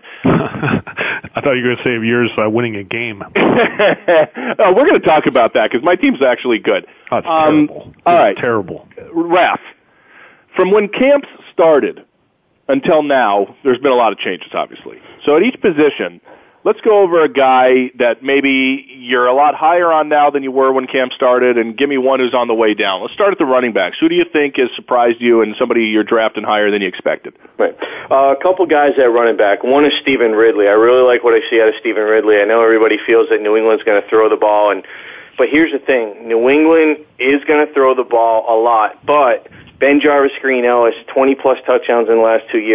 I thought you were going to say of yours by winning a game. We're going to talk about that because my team's actually good. Oh, it's terrible. All right. Terrible. Raff. From when camps started until now, there's been a lot of changes, obviously. So at each position, let's go over a guy that maybe you're a lot higher on now than you were when camp started, and give me one who's on the way down. Let's start at the running backs. Who do you think has surprised you and somebody you're drafting higher than you expected? Right. A couple guys at running back. One is Stephen Ridley. I really like what I see out of Stephen Ridley. I know everybody feels that New England's going to throw the ball, but here's the thing. New England is going to throw the ball a lot, but Ben Jarvis, Green Ellis, 20-plus touchdowns in the last 2 years,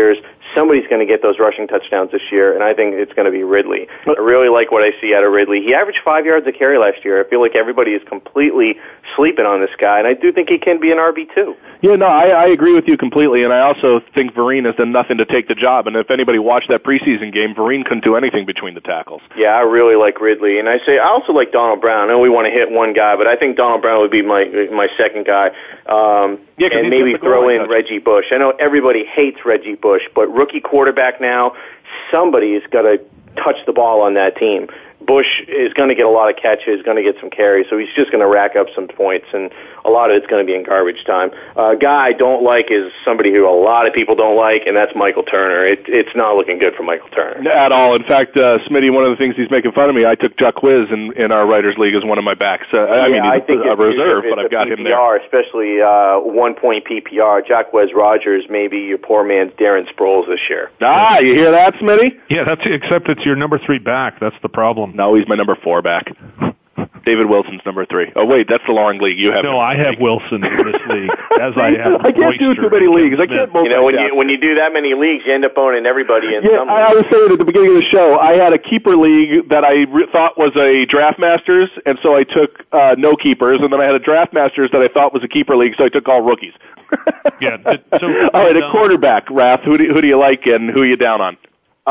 somebody's going to get those rushing touchdowns this year, and I think it's going to be Ridley. I really like what I see out of Ridley. He averaged 5 yards a carry last year. I feel like everybody is completely sleeping on this guy, and I do think he can be an RB2. Yeah, no, I agree with you completely, and I also think Vereen has done nothing to take the job. And if anybody watched that preseason game, Vereen couldn't do anything between the tackles. Yeah, I really like Ridley, and I also like Donald Brown. I know we want to hit one guy, but I think Donald Brown would be my second guy. And maybe throw in Reggie Bush. I know everybody hates Reggie Bush, but rookie quarterback now, somebody's got to touch the ball on that team. Bush is going to get a lot of catches, going to get some carries, so he's just going to rack up some points, and a lot of it's going to be in garbage time. A guy I don't like is somebody who a lot of people don't like, and that's Michael Turner. It's not looking good for Michael Turner. At all. In fact, Smitty, one of the things he's making fun of me, I took Jacquizz in our Writers' League as one of my backs. I think he's a reserve, but I've got PPR, him there. Especially 1-point PPR. Jacquizz Rodgers may be your poor man's Darren Sproles this year. Ah, you hear that, Smitty? Yeah, except it's your number 3 back. That's the problem. No, he's my number 4 back. David Wilson's number 3. Oh, wait, that's the long league. You have No, I have Wilson in this league. As I have I can't do too many leagues. I can't multitask. When you do that many leagues, you end up owning everybody in some I was saying at the beginning of the show, I had a keeper league that I thought was a Draft Masters, and so I took no keepers, and then I had a Draft Masters that I thought was a keeper league, so I took all rookies. All right, a quarterback, Raph. Who do you like, and who are you down on?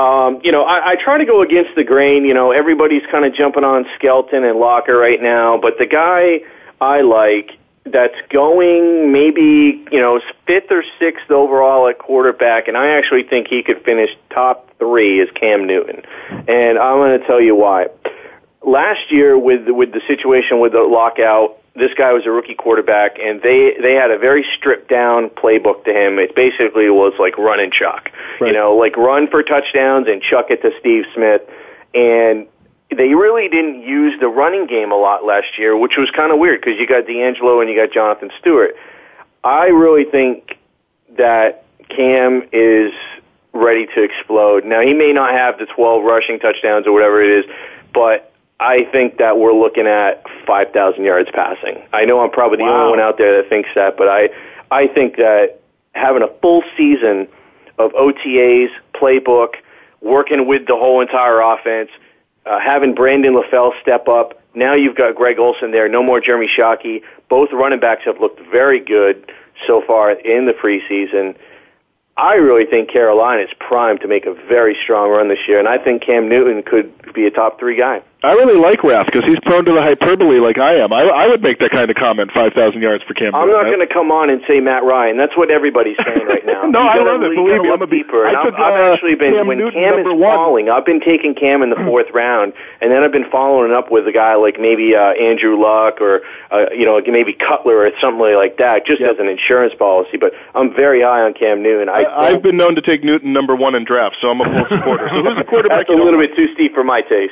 I try to go against the grain. Everybody's kind of jumping on Skelton and Locker right now, but the guy I like that's going maybe, 5th or 6th overall at quarterback, and I actually think he could finish top 3 is Cam Newton. And I'm going to tell you why. Last year with the situation with the lockout, this guy was a rookie quarterback, and they had a very stripped-down playbook to him. It basically was like run and chuck. Right. Like run for touchdowns and chuck it to Steve Smith. And they really didn't use the running game a lot last year, which was kind of weird because you got D'Angelo and you got Jonathan Stewart. I really think that Cam is ready to explode. Now, he may not have the 12 rushing touchdowns or whatever it is, but I think that we're looking at 5,000 yards passing. I know I'm probably the only one out there that thinks that, but I think that having a full season of OTAs, playbook, working with the whole entire offense, having Brandon LaFell step up, now you've got Greg Olsen there, no more Jeremy Shockey. Both running backs have looked very good so far in the preseason. I really think Carolina is primed to make a very strong run this year, and I think Cam Newton could be a top 3 guy. I really like Raph because he's prone to the hyperbole like I am. I would make that kind of comment, 5,000 yards for Cam Newton. I'm not going to come on and say Matt Ryan. That's what everybody's saying right now. No, I love it. Believe me, I'm a deeper. I've actually been, when Cam is falling, I've been taking Cam in the 4th round, and then I've been following up with a guy like maybe Andrew Luck or maybe Cutler or something like that, just as an insurance policy. But I'm very high on Cam Newton. I've been known to take Newton number 1 in drafts, so I'm a full supporter. So who's the quarterback? That's a little bit too steep for my taste.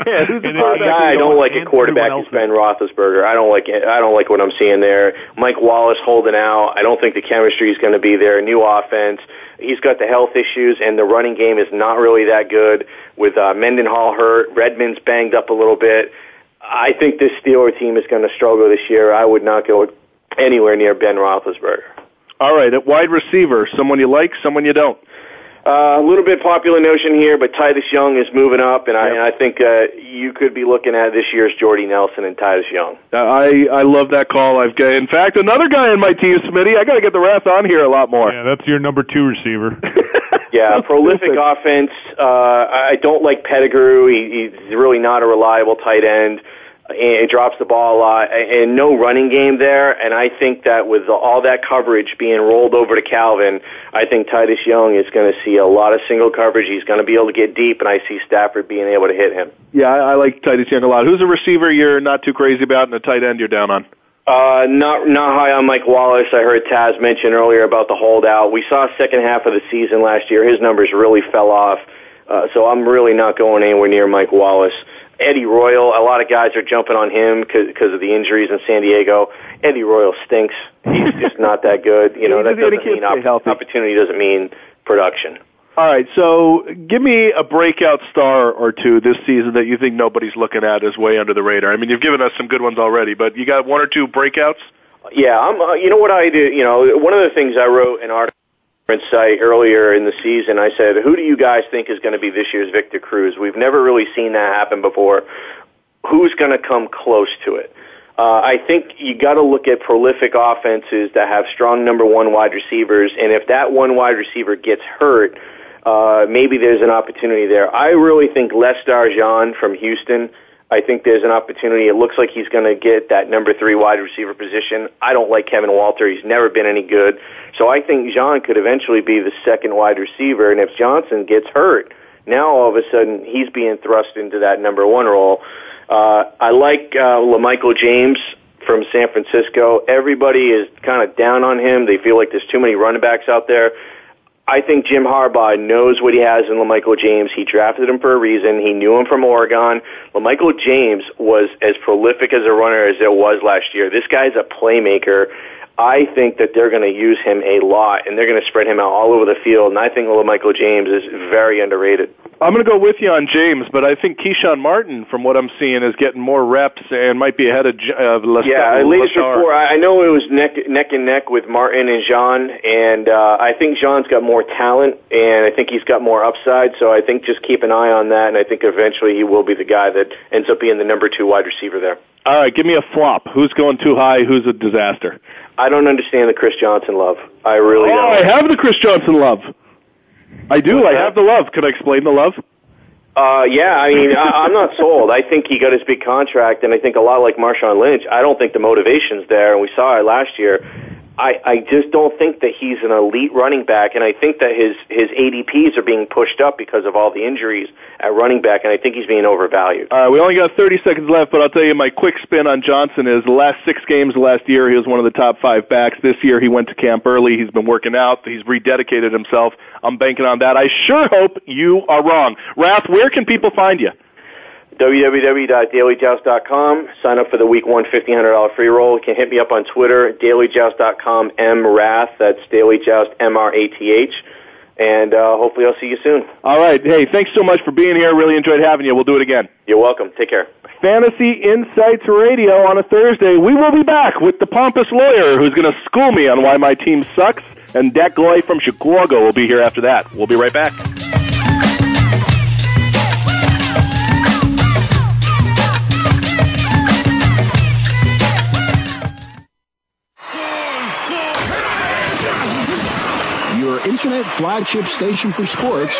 Guy I don't like at quarterback is Ben Roethlisberger. I don't like it. I don't like what I'm seeing there. Mike Wallace holding out. I don't think the chemistry is going to be there. New offense. He's got the health issues, and the running game is not really that good. With Mendenhall hurt, Redmond's banged up a little bit. I think this Steelers team is going to struggle this year. I would not go anywhere near Ben Roethlisberger. All right, at wide receiver, someone you like, someone you don't. A little bit popular notion here, but Titus Young is moving up, and I think you could be looking at this year's Jordy Nelson and Titus Young. I love that call. In fact, another guy in my team, Smitty. I got to get the Wrath on here a lot more. Yeah, that's your number 2 receiver. Yeah, prolific offense. I don't like Pettigrew. He's really not a reliable tight end. He drops the ball a lot, and no running game there. And I think that with all that coverage being rolled over to Calvin, I think Titus Young is going to see a lot of single coverage. He's going to be able to get deep, and I see Stafford being able to hit him. Yeah, I like Titus Young a lot. Who's a receiver you're not too crazy about, and a tight end you're down on? Not high on Mike Wallace. I heard Taz mention earlier about the holdout. We saw second half of the season last year. His numbers really fell off. So I'm really not going anywhere near Mike Wallace. Eddie Royal, a lot of guys are jumping on him because of the injuries in San Diego. Eddie Royal stinks. He's just not that good. That doesn't mean opportunity doesn't mean production. All right, so give me a breakout star or two this season that you think nobody's looking at as way under the radar. I mean, you've given us some good ones already, but you got 1 or 2 breakouts? Yeah, you know what I do? One of the things I wrote an article site earlier in the season. I said, who do you guys think is going to be this year's Victor Cruz? We've never really seen that happen before. Who's going to come close to it? I think you got to look at prolific offenses that have strong number one wide receivers, and if that one wide receiver gets hurt, maybe there's an opportunity there. I really think Lestar Jean from Houston, I think there's an opportunity. It looks like he's going to get that number 3 wide receiver position. I don't like Kevin Walter. He's never been any good. So I think Jean could eventually be the second wide receiver, and if Johnson gets hurt, now all of a sudden he's being thrust into that number 1 role. I like LaMichael James from San Francisco. Everybody is kind of down on him. They feel like there's too many running backs out there. I think Jim Harbaugh knows what he has in LaMichael James. He drafted him for a reason. He knew him from Oregon. LaMichael James was as prolific as a runner as there was last year. This guy's a playmaker. I think that they're going to use him a lot, and they're going to spread him out all over the field, and I think LaMichael James is very underrated. I'm going to go with you on James, but I think Keyshawn Martin, from what I'm seeing, is getting more reps and might be ahead of Lestar. Yeah, latest report, I know it was neck and neck with Martin and Jean, and I think Jean's got more talent, and I think he's got more upside, so I think just keep an eye on that, and I think eventually he will be the guy that ends up being the number 2 wide receiver there. All right, give me a flop. Who's going too high? Who's a disaster? I don't understand the Chris Johnson love. I really don't. I have the Chris Johnson love. I do. I have the love. Could I explain the love? Yeah, I mean, I'm not sold. I think he got his big contract, and I think a lot like Marshawn Lynch, I don't think the motivation's there, and we saw it last year. I just don't think that he's an elite running back, and I think that his ADPs are being pushed up because of all the injuries at running back, and I think he's being overvalued. We only got 30 seconds left, but I'll tell you my quick spin on Johnson is the last 6 games last year, he was one of the top 5 backs. This year he went to camp early. He's been working out. He's rededicated himself. I'm banking on that. I sure hope you are wrong. Rath, where can people find you? www.dailyjoust.com. Sign up for the Week 1 $1,500 free roll. You can hit me up on Twitter, dailyjoust.com, mrath. That's dailyjoust, MRATH. And hopefully I'll see you soon. All right. Hey, thanks so much for being here. Really enjoyed having you. We'll do it again. You're welcome. Take care. Fantasy Insights Radio on a Thursday. We will be back with the pompous lawyer who's going to school me on why my team sucks, and Dak Goy from Chicago will be here after that. We'll be right back. Your internet flagship station for sports.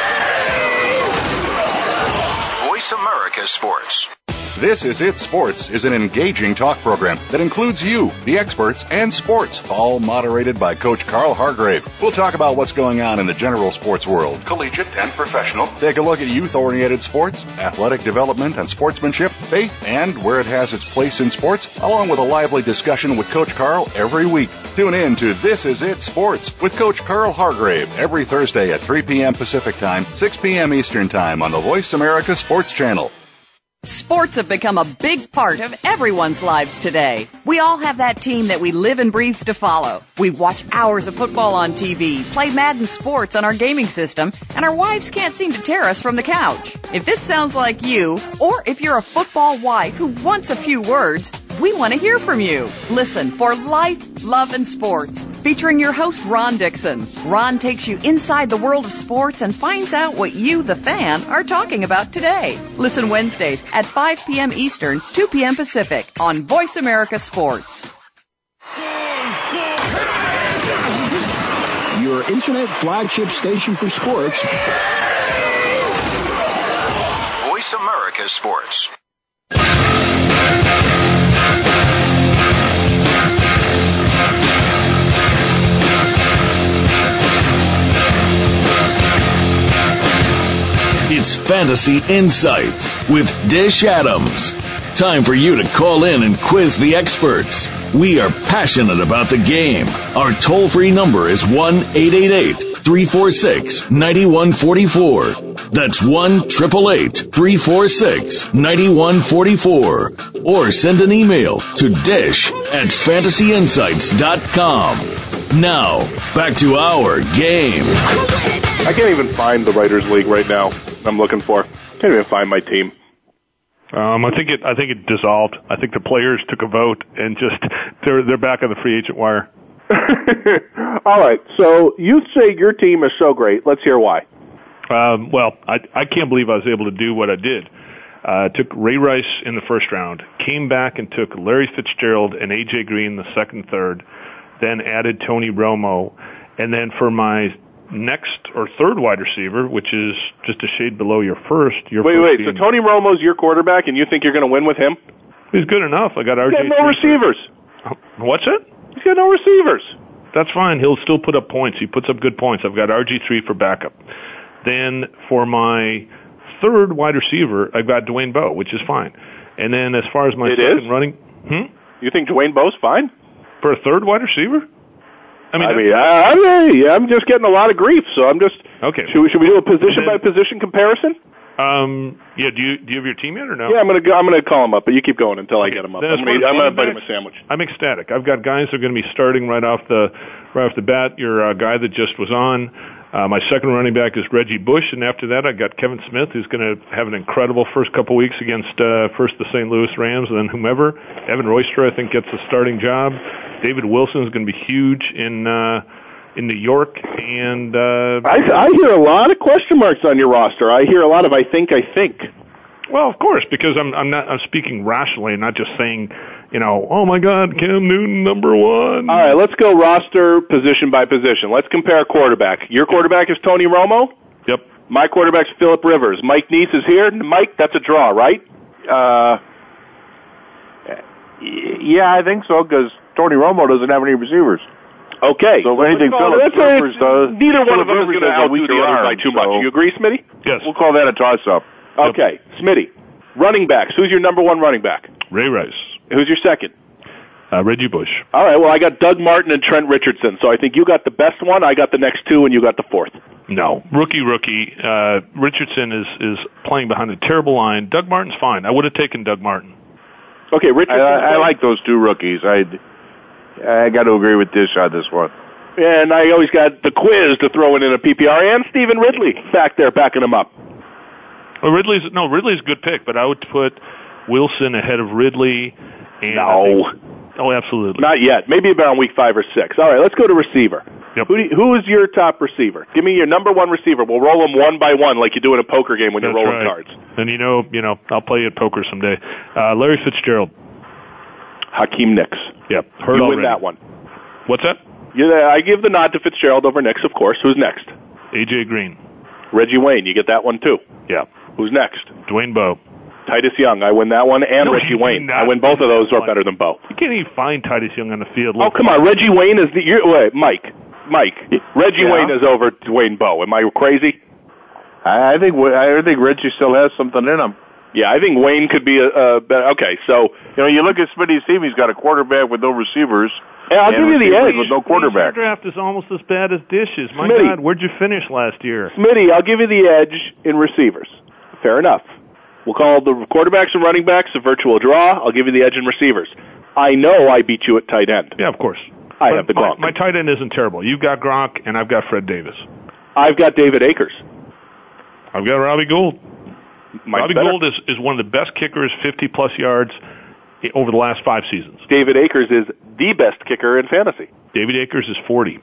Voice America Sports. This Is It Sports is an engaging talk program that includes you, the experts, and sports, all moderated by Coach Carl Hargrave. We'll talk about what's going on in the general sports world, collegiate and professional. Take a look at youth-oriented sports, athletic development and sportsmanship, faith, and where it has its place in sports, along with a lively discussion with Coach Carl every week. Tune in to This Is It Sports with Coach Carl Hargrave every Thursday at 3 p.m. Pacific Time, 6 p.m. Eastern Time on the Voice America Sports Channel. Sports have become a big part of everyone's lives today. We all have that team that we live and breathe to follow. We watch hours of football on TV, play Madden Sports on our gaming system, and our wives can't seem to tear us from the couch. If this sounds like you, or if you're a football wife who wants a few words, we want to hear from you. Listen for Life, Love, and Sports, featuring your host, Ron Dixon. Ron takes you inside the world of sports and finds out what you, the fan, are talking about today. Listen Wednesdays at 5 p.m. Eastern, 2 p.m. Pacific on Voice America Sports. Your internet flagship station for sports. Voice America Sports. It's Fantasy Insights with Dish Adams. Time for you to call in and quiz the experts. We are passionate about the game. Our toll-free number is 1-888-346-9144. That's 1-888-346-9144. Or send an email to dish@fantasyinsights.com. Now, back to our game. I can't even find the Writers League right now I'm looking for. Can't even find my team. I think it dissolved. I think the players took a vote and just they're back on the free agent wire. All right, so you say your team is so great. Let's hear why. Well, I can't believe I was able to do what I did. Took Ray Rice in the first round, came back and took Larry Fitzgerald and A.J. Green the second, third, then added Tony Romo, and then for my next or third wide receiver, which is just a shade below your first. Wait, so Tony Romo's your quarterback, and you think you're going to win with him? He's good enough. I got RG3. He's got no receivers. What's it? He's got no receivers. That's fine. He'll still put up points. He puts up good points. I've got RG3 for backup. Then for my third wide receiver, I've got Dwayne Bowe, which is fine. And then as far as my second running... You think Dwayne Bowe's fine? For a third wide receiver? I'm just getting a lot of grief, so I'm just... Okay. Should we do a position-by-position comparison? Yeah, do you have your team yet or no? Yeah, I'm gonna call him up, but you keep going until I get him up. I'm gonna bite him a sandwich. I'm ecstatic. I've got guys that are going to be starting right off the bat. Your guy that just was on. My second running back is Reggie Bush, and after that I got Kevin Smith, who's going to have an incredible first couple weeks against first the St. Louis Rams, and then whomever. Evan Royster, I think, gets the starting job. David Wilson is going to be huge in New York, and I hear a lot of question marks on your roster. I hear a lot of I think. Well, of course, because I'm speaking rationally and not just saying, oh my God, Cam Newton number one. All right, let's go roster position by position. Let's compare quarterback. Your quarterback is Tony Romo? Yep. My quarterback's Phillip Rivers. Mike Neese is here. Mike, that's a draw, right? Yeah, I think so, because Tony Romo doesn't have any receivers. Okay. So if anything Phillip Rivers does... Neither one of them is going to outdo the other by too much. You agree, Smitty? Yes. We'll call that a toss-up. Okay. Smitty, running backs. Who's your number one running back? Ray Rice. Who's your second? Reggie Bush. All right, well, I got Doug Martin and Trent Richardson, so I think you got the best one, I got the next two, and you got the fourth. No. Rookie. Richardson is playing behind a terrible line. Doug Martin's fine. I would have taken Doug Martin. Okay, Richardson. I like those two rookies. I got to agree with Dish on this one. And I always got the quiz to throw in a PPR, and Stephen Ridley back there backing him up. Well, Ridley's a good pick, but I would put Wilson ahead of Ridley. And oh, absolutely. Not yet. Maybe about on week 5 or 6. All right, let's go to receiver. Yep. Who is your top receiver? Give me your number one receiver. We'll roll them one by one like you do in a poker game when you're rolling cards. And I'll play you at poker someday. Larry Fitzgerald. Hakeem Nicks. Yep. You win that one. What's that? I give the nod to Fitzgerald over Nicks, of course. Who's next? A.J. Green. Reggie Wayne. You get that one, too. Yeah. Who's next? Dwayne Bowe. Titus Young. I win that one, and Reggie Wayne. I win both of those are better than Bowe. You can't even find Titus Young on the field. Oh, come on. Reggie Wayne is Mike. Reggie Wayne is over Dwayne Bowe. Am I crazy? I think Reggie still has something in him. Yeah, I think Wayne could be a better. Okay, so you look at Smitty's team. He's got a quarterback with no receivers. Yeah, I'll give you the edge with no quarterback. Your draft is almost as bad as Dish's. My Smitty. God, where'd you finish last year? Smitty, I'll give you the edge in receivers. Fair enough. We'll call the quarterbacks and running backs a virtual draw. I'll give you the edge in receivers. I know I beat you at tight end. Yeah, of course. I have the Gronk. My tight end isn't terrible. You've got Gronk, and I've got Fred Davis. I've got David Akers. I've got Robbie Gould. Robbie Gould is one of the best kickers, 50-plus yards over the last 5 seasons. David Akers is the best kicker in fantasy. David Akers is 40.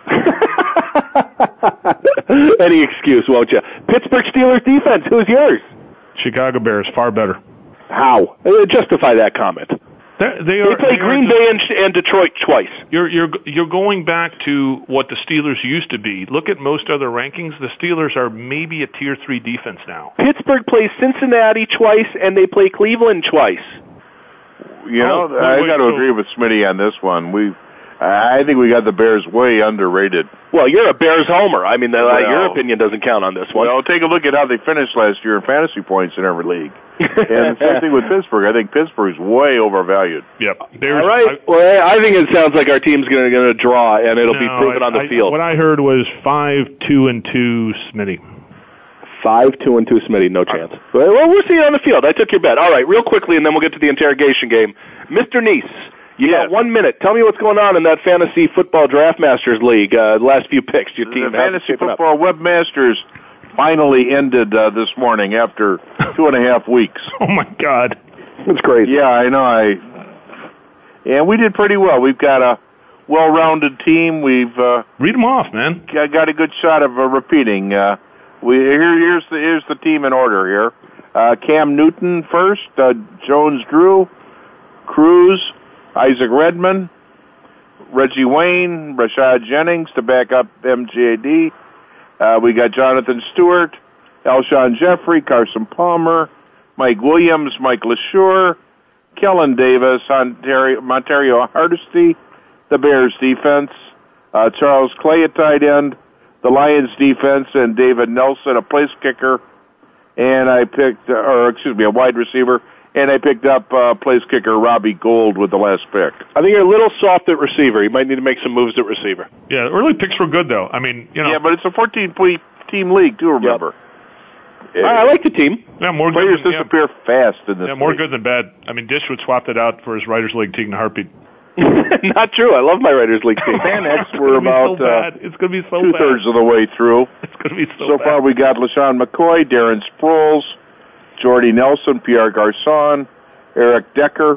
Any excuse, won't you? Pittsburgh Steelers defense, who's yours? Chicago Bears, far better. How? Justify that comment. They play Green Bay and Detroit twice. You're going back to what the Steelers used to be. Look at most other rankings. The Steelers are maybe a Tier 3 defense now. Pittsburgh plays Cincinnati twice, and they play Cleveland twice. I got to agree with Smitty on this one. I think we got the Bears way underrated. Well, you're a Bears homer. I mean, your opinion doesn't count on this one. Well, take a look at how they finished last year in fantasy points in every league. And same thing with Pittsburgh. I think Pittsburgh's way overvalued. Yep. All right. I think it sounds like our team's going to draw, and it'll be proven on the field. What I heard was 5-2-2 Smitty. 5-2-2 Smitty, no chance. Well, we'll see it on the field. I took your bet. All right, real quickly, and then we'll get to the interrogation game. Mr. Neese, you got 1 minute. Tell me what's going on in that Fantasy Football Draft Masters League. The last few picks, your team. The Fantasy Football Webmasters finally ended this morning after 2.5 weeks. Oh, my God. That's crazy. Yeah, I know. And we did pretty well. We've got well-rounded team. We've read them off, man. Got a good shot of repeating. Here's the team in order here. Cam Newton first, Jones Drew, Cruz, Isaac Redman, Reggie Wayne, Rashad Jennings to back up MJD. We got Jonathan Stewart, Alshon Jeffrey, Carson Palmer, Mike Williams, Mike LeSure, Kellen Davis, Montario Hardesty, the Bears defense, Charles Clay at tight end, the Lions defense, and David Nelson, a place kicker, and I picked, a wide receiver, and I picked up place kicker Robbie Gould with the last pick. I think you're a little soft at receiver. You might need to make some moves at receiver. Yeah, early picks were good, though. I mean, Yeah, but it's a 14-team league, too, remember. Yep. I like the team. Yeah, more players good than, disappear fast in this Yeah, more league. good than bad. I mean, Dish would swap that out for his Writers League team in a heartbeat. Not true. I love my Writers League team. Fan X, we're about it's going to be so two-thirds of the way through. It's going to be so bad. far, we got LaShawn McCoy, Darren Sproles, Jordy Nelson, Pierre Garçon, Eric Decker,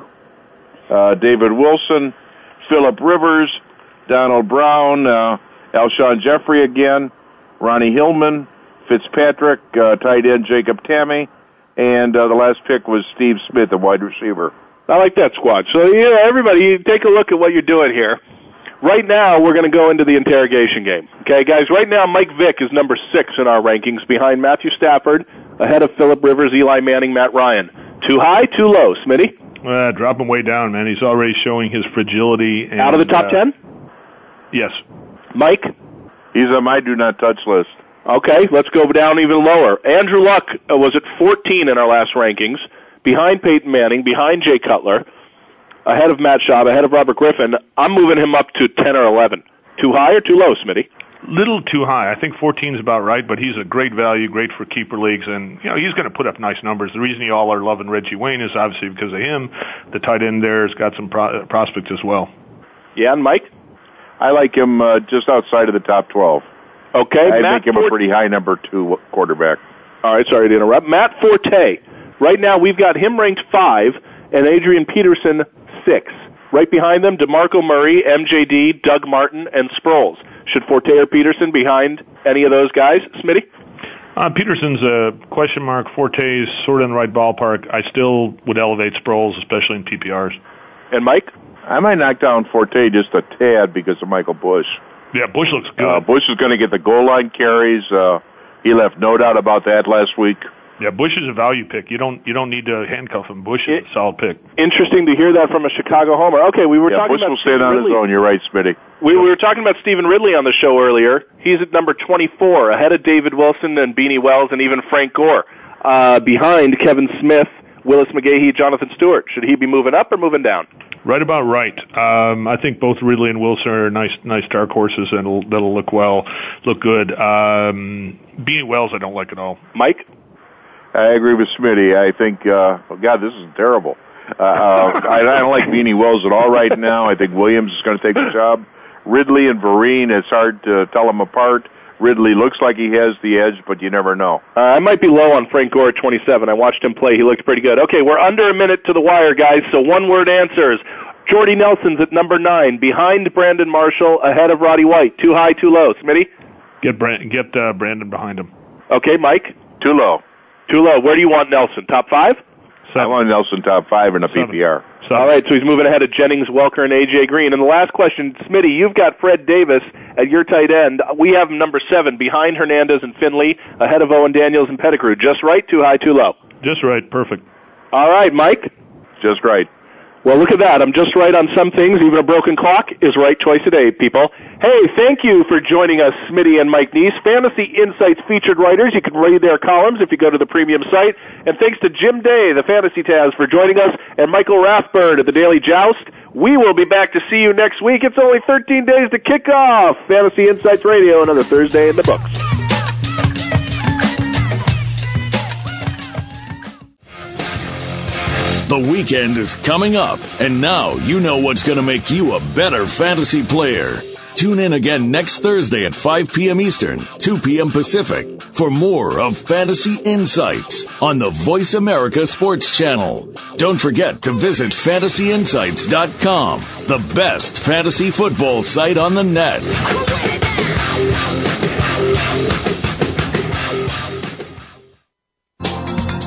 David Wilson, Phillip Rivers, Donald Brown, Alshon Jeffrey again, Ronnie Hillman, Fitzpatrick, tight end Jacob Tamme, and the last pick was Steve Smith, a wide receiver. I like that squad. So, everybody, take a look at what you're doing here. Right now, we're going to go into the interrogation game. Okay, guys, right now, Mike Vick is number 6 in our rankings, behind Matthew Stafford, ahead of Phillip Rivers, Eli Manning, Matt Ryan. Too high, too low, Smitty? Drop him way down, man. He's already showing his fragility. And, out of the top 10? Yes. Mike? He's on my do-not-touch list. Okay, let's go down even lower. Andrew Luck was at 14 in our last rankings, behind Peyton Manning, behind Jay Cutler, ahead of Matt Schaub, ahead of Robert Griffin. I'm moving him up to 10 or 11. Too high or too low, Smitty? Little too high. I think 14 is about right, but he's a great value, great for keeper leagues, and he's going to put up nice numbers. The reason you all are loving Reggie Wayne is obviously because of him. The tight end there has got some prospects as well. Yeah, and Mike? I like him just outside of the top 12. Okay, I make him a pretty high number 2 quarterback. All right, sorry to interrupt. Matt Forte. Right now, we've got him ranked 5, and Adrian Peterson 6. Right behind them, DeMarco Murray, MJD, Doug Martin, and Sproles. Should Forte or Peterson behind any of those guys, Smitty? Peterson's a question mark. Forte's sort of in the right ballpark. I still would elevate Sproles, especially in PPRs. And Mike? I might knock down Forte just a tad because of Michael Bush. Yeah, Bush looks good. Bush is going to get the goal line carries. He left no doubt about that last week. Yeah, Bush is a value pick. You don't need to handcuff him. Bush is a solid pick. Interesting to hear that from a Chicago homer. Okay, we were talking Bush about will stand on his own. You're right, Smitty. We were talking about Stephen Ridley on the show earlier. He's at number 24, ahead of David Wilson and Beanie Wells and even Frank Gore. Behind Kevin Smith, Willis McGahee, Jonathan Stewart. Should he be moving up or moving down? Right about right. I think both Ridley and Wilson are nice dark horses, and that'll look good. Beanie Wells, I don't like at all. Mike? I agree with Smitty. I think, God, this is terrible. I don't like Beanie Wells at all right now. I think Williams is going to take the job. Ridley and Vereen, it's hard to tell them apart. Ridley looks like he has the edge, but you never know. I might be low on Frank Gore at 27. I watched him play. He looked pretty good. Okay, we're under a minute to the wire, guys, so one-word answers. Jordy Nelson's at number 9, behind Brandon Marshall, ahead of Roddy White. Too high, too low. Smitty? Get Brandon behind him. Okay, Mike? Too low. Too low. Where do you want Nelson? Top 5? 7. I want Nelson top 5 in a PPR. 7. All right, so he's moving ahead of Jennings, Welker, and A.J. Green. And the last question, Smitty, you've got Fred Davis at your tight end. We have him number 7, behind Hernandez and Finley, ahead of Owen Daniels and Pettigrew. Just right, too high, too low? Just right, perfect. All right, Mike? Just right. Well, look at that. I'm just right on some things. Even a broken clock is right twice a day, people. Hey, thank you for joining us, Smitty and Mike Neese, Fantasy Insights featured writers. You can read their columns if you go to the premium site. And thanks to Jim Day, the Fantasy Taz, for joining us, and Michael Rathburn at the Daily Joust. We will be back to see you next week. It's only 13 days to kick off Fantasy Insights Radio, another Thursday in the books. The weekend is coming up, and now you know what's going to make you a better fantasy player. Tune in again next Thursday at 5 p.m. Eastern, 2 p.m. Pacific for more of Fantasy Insights on the Voice America Sports Channel. Don't forget to visit fantasyinsights.com, the best fantasy football site on the net.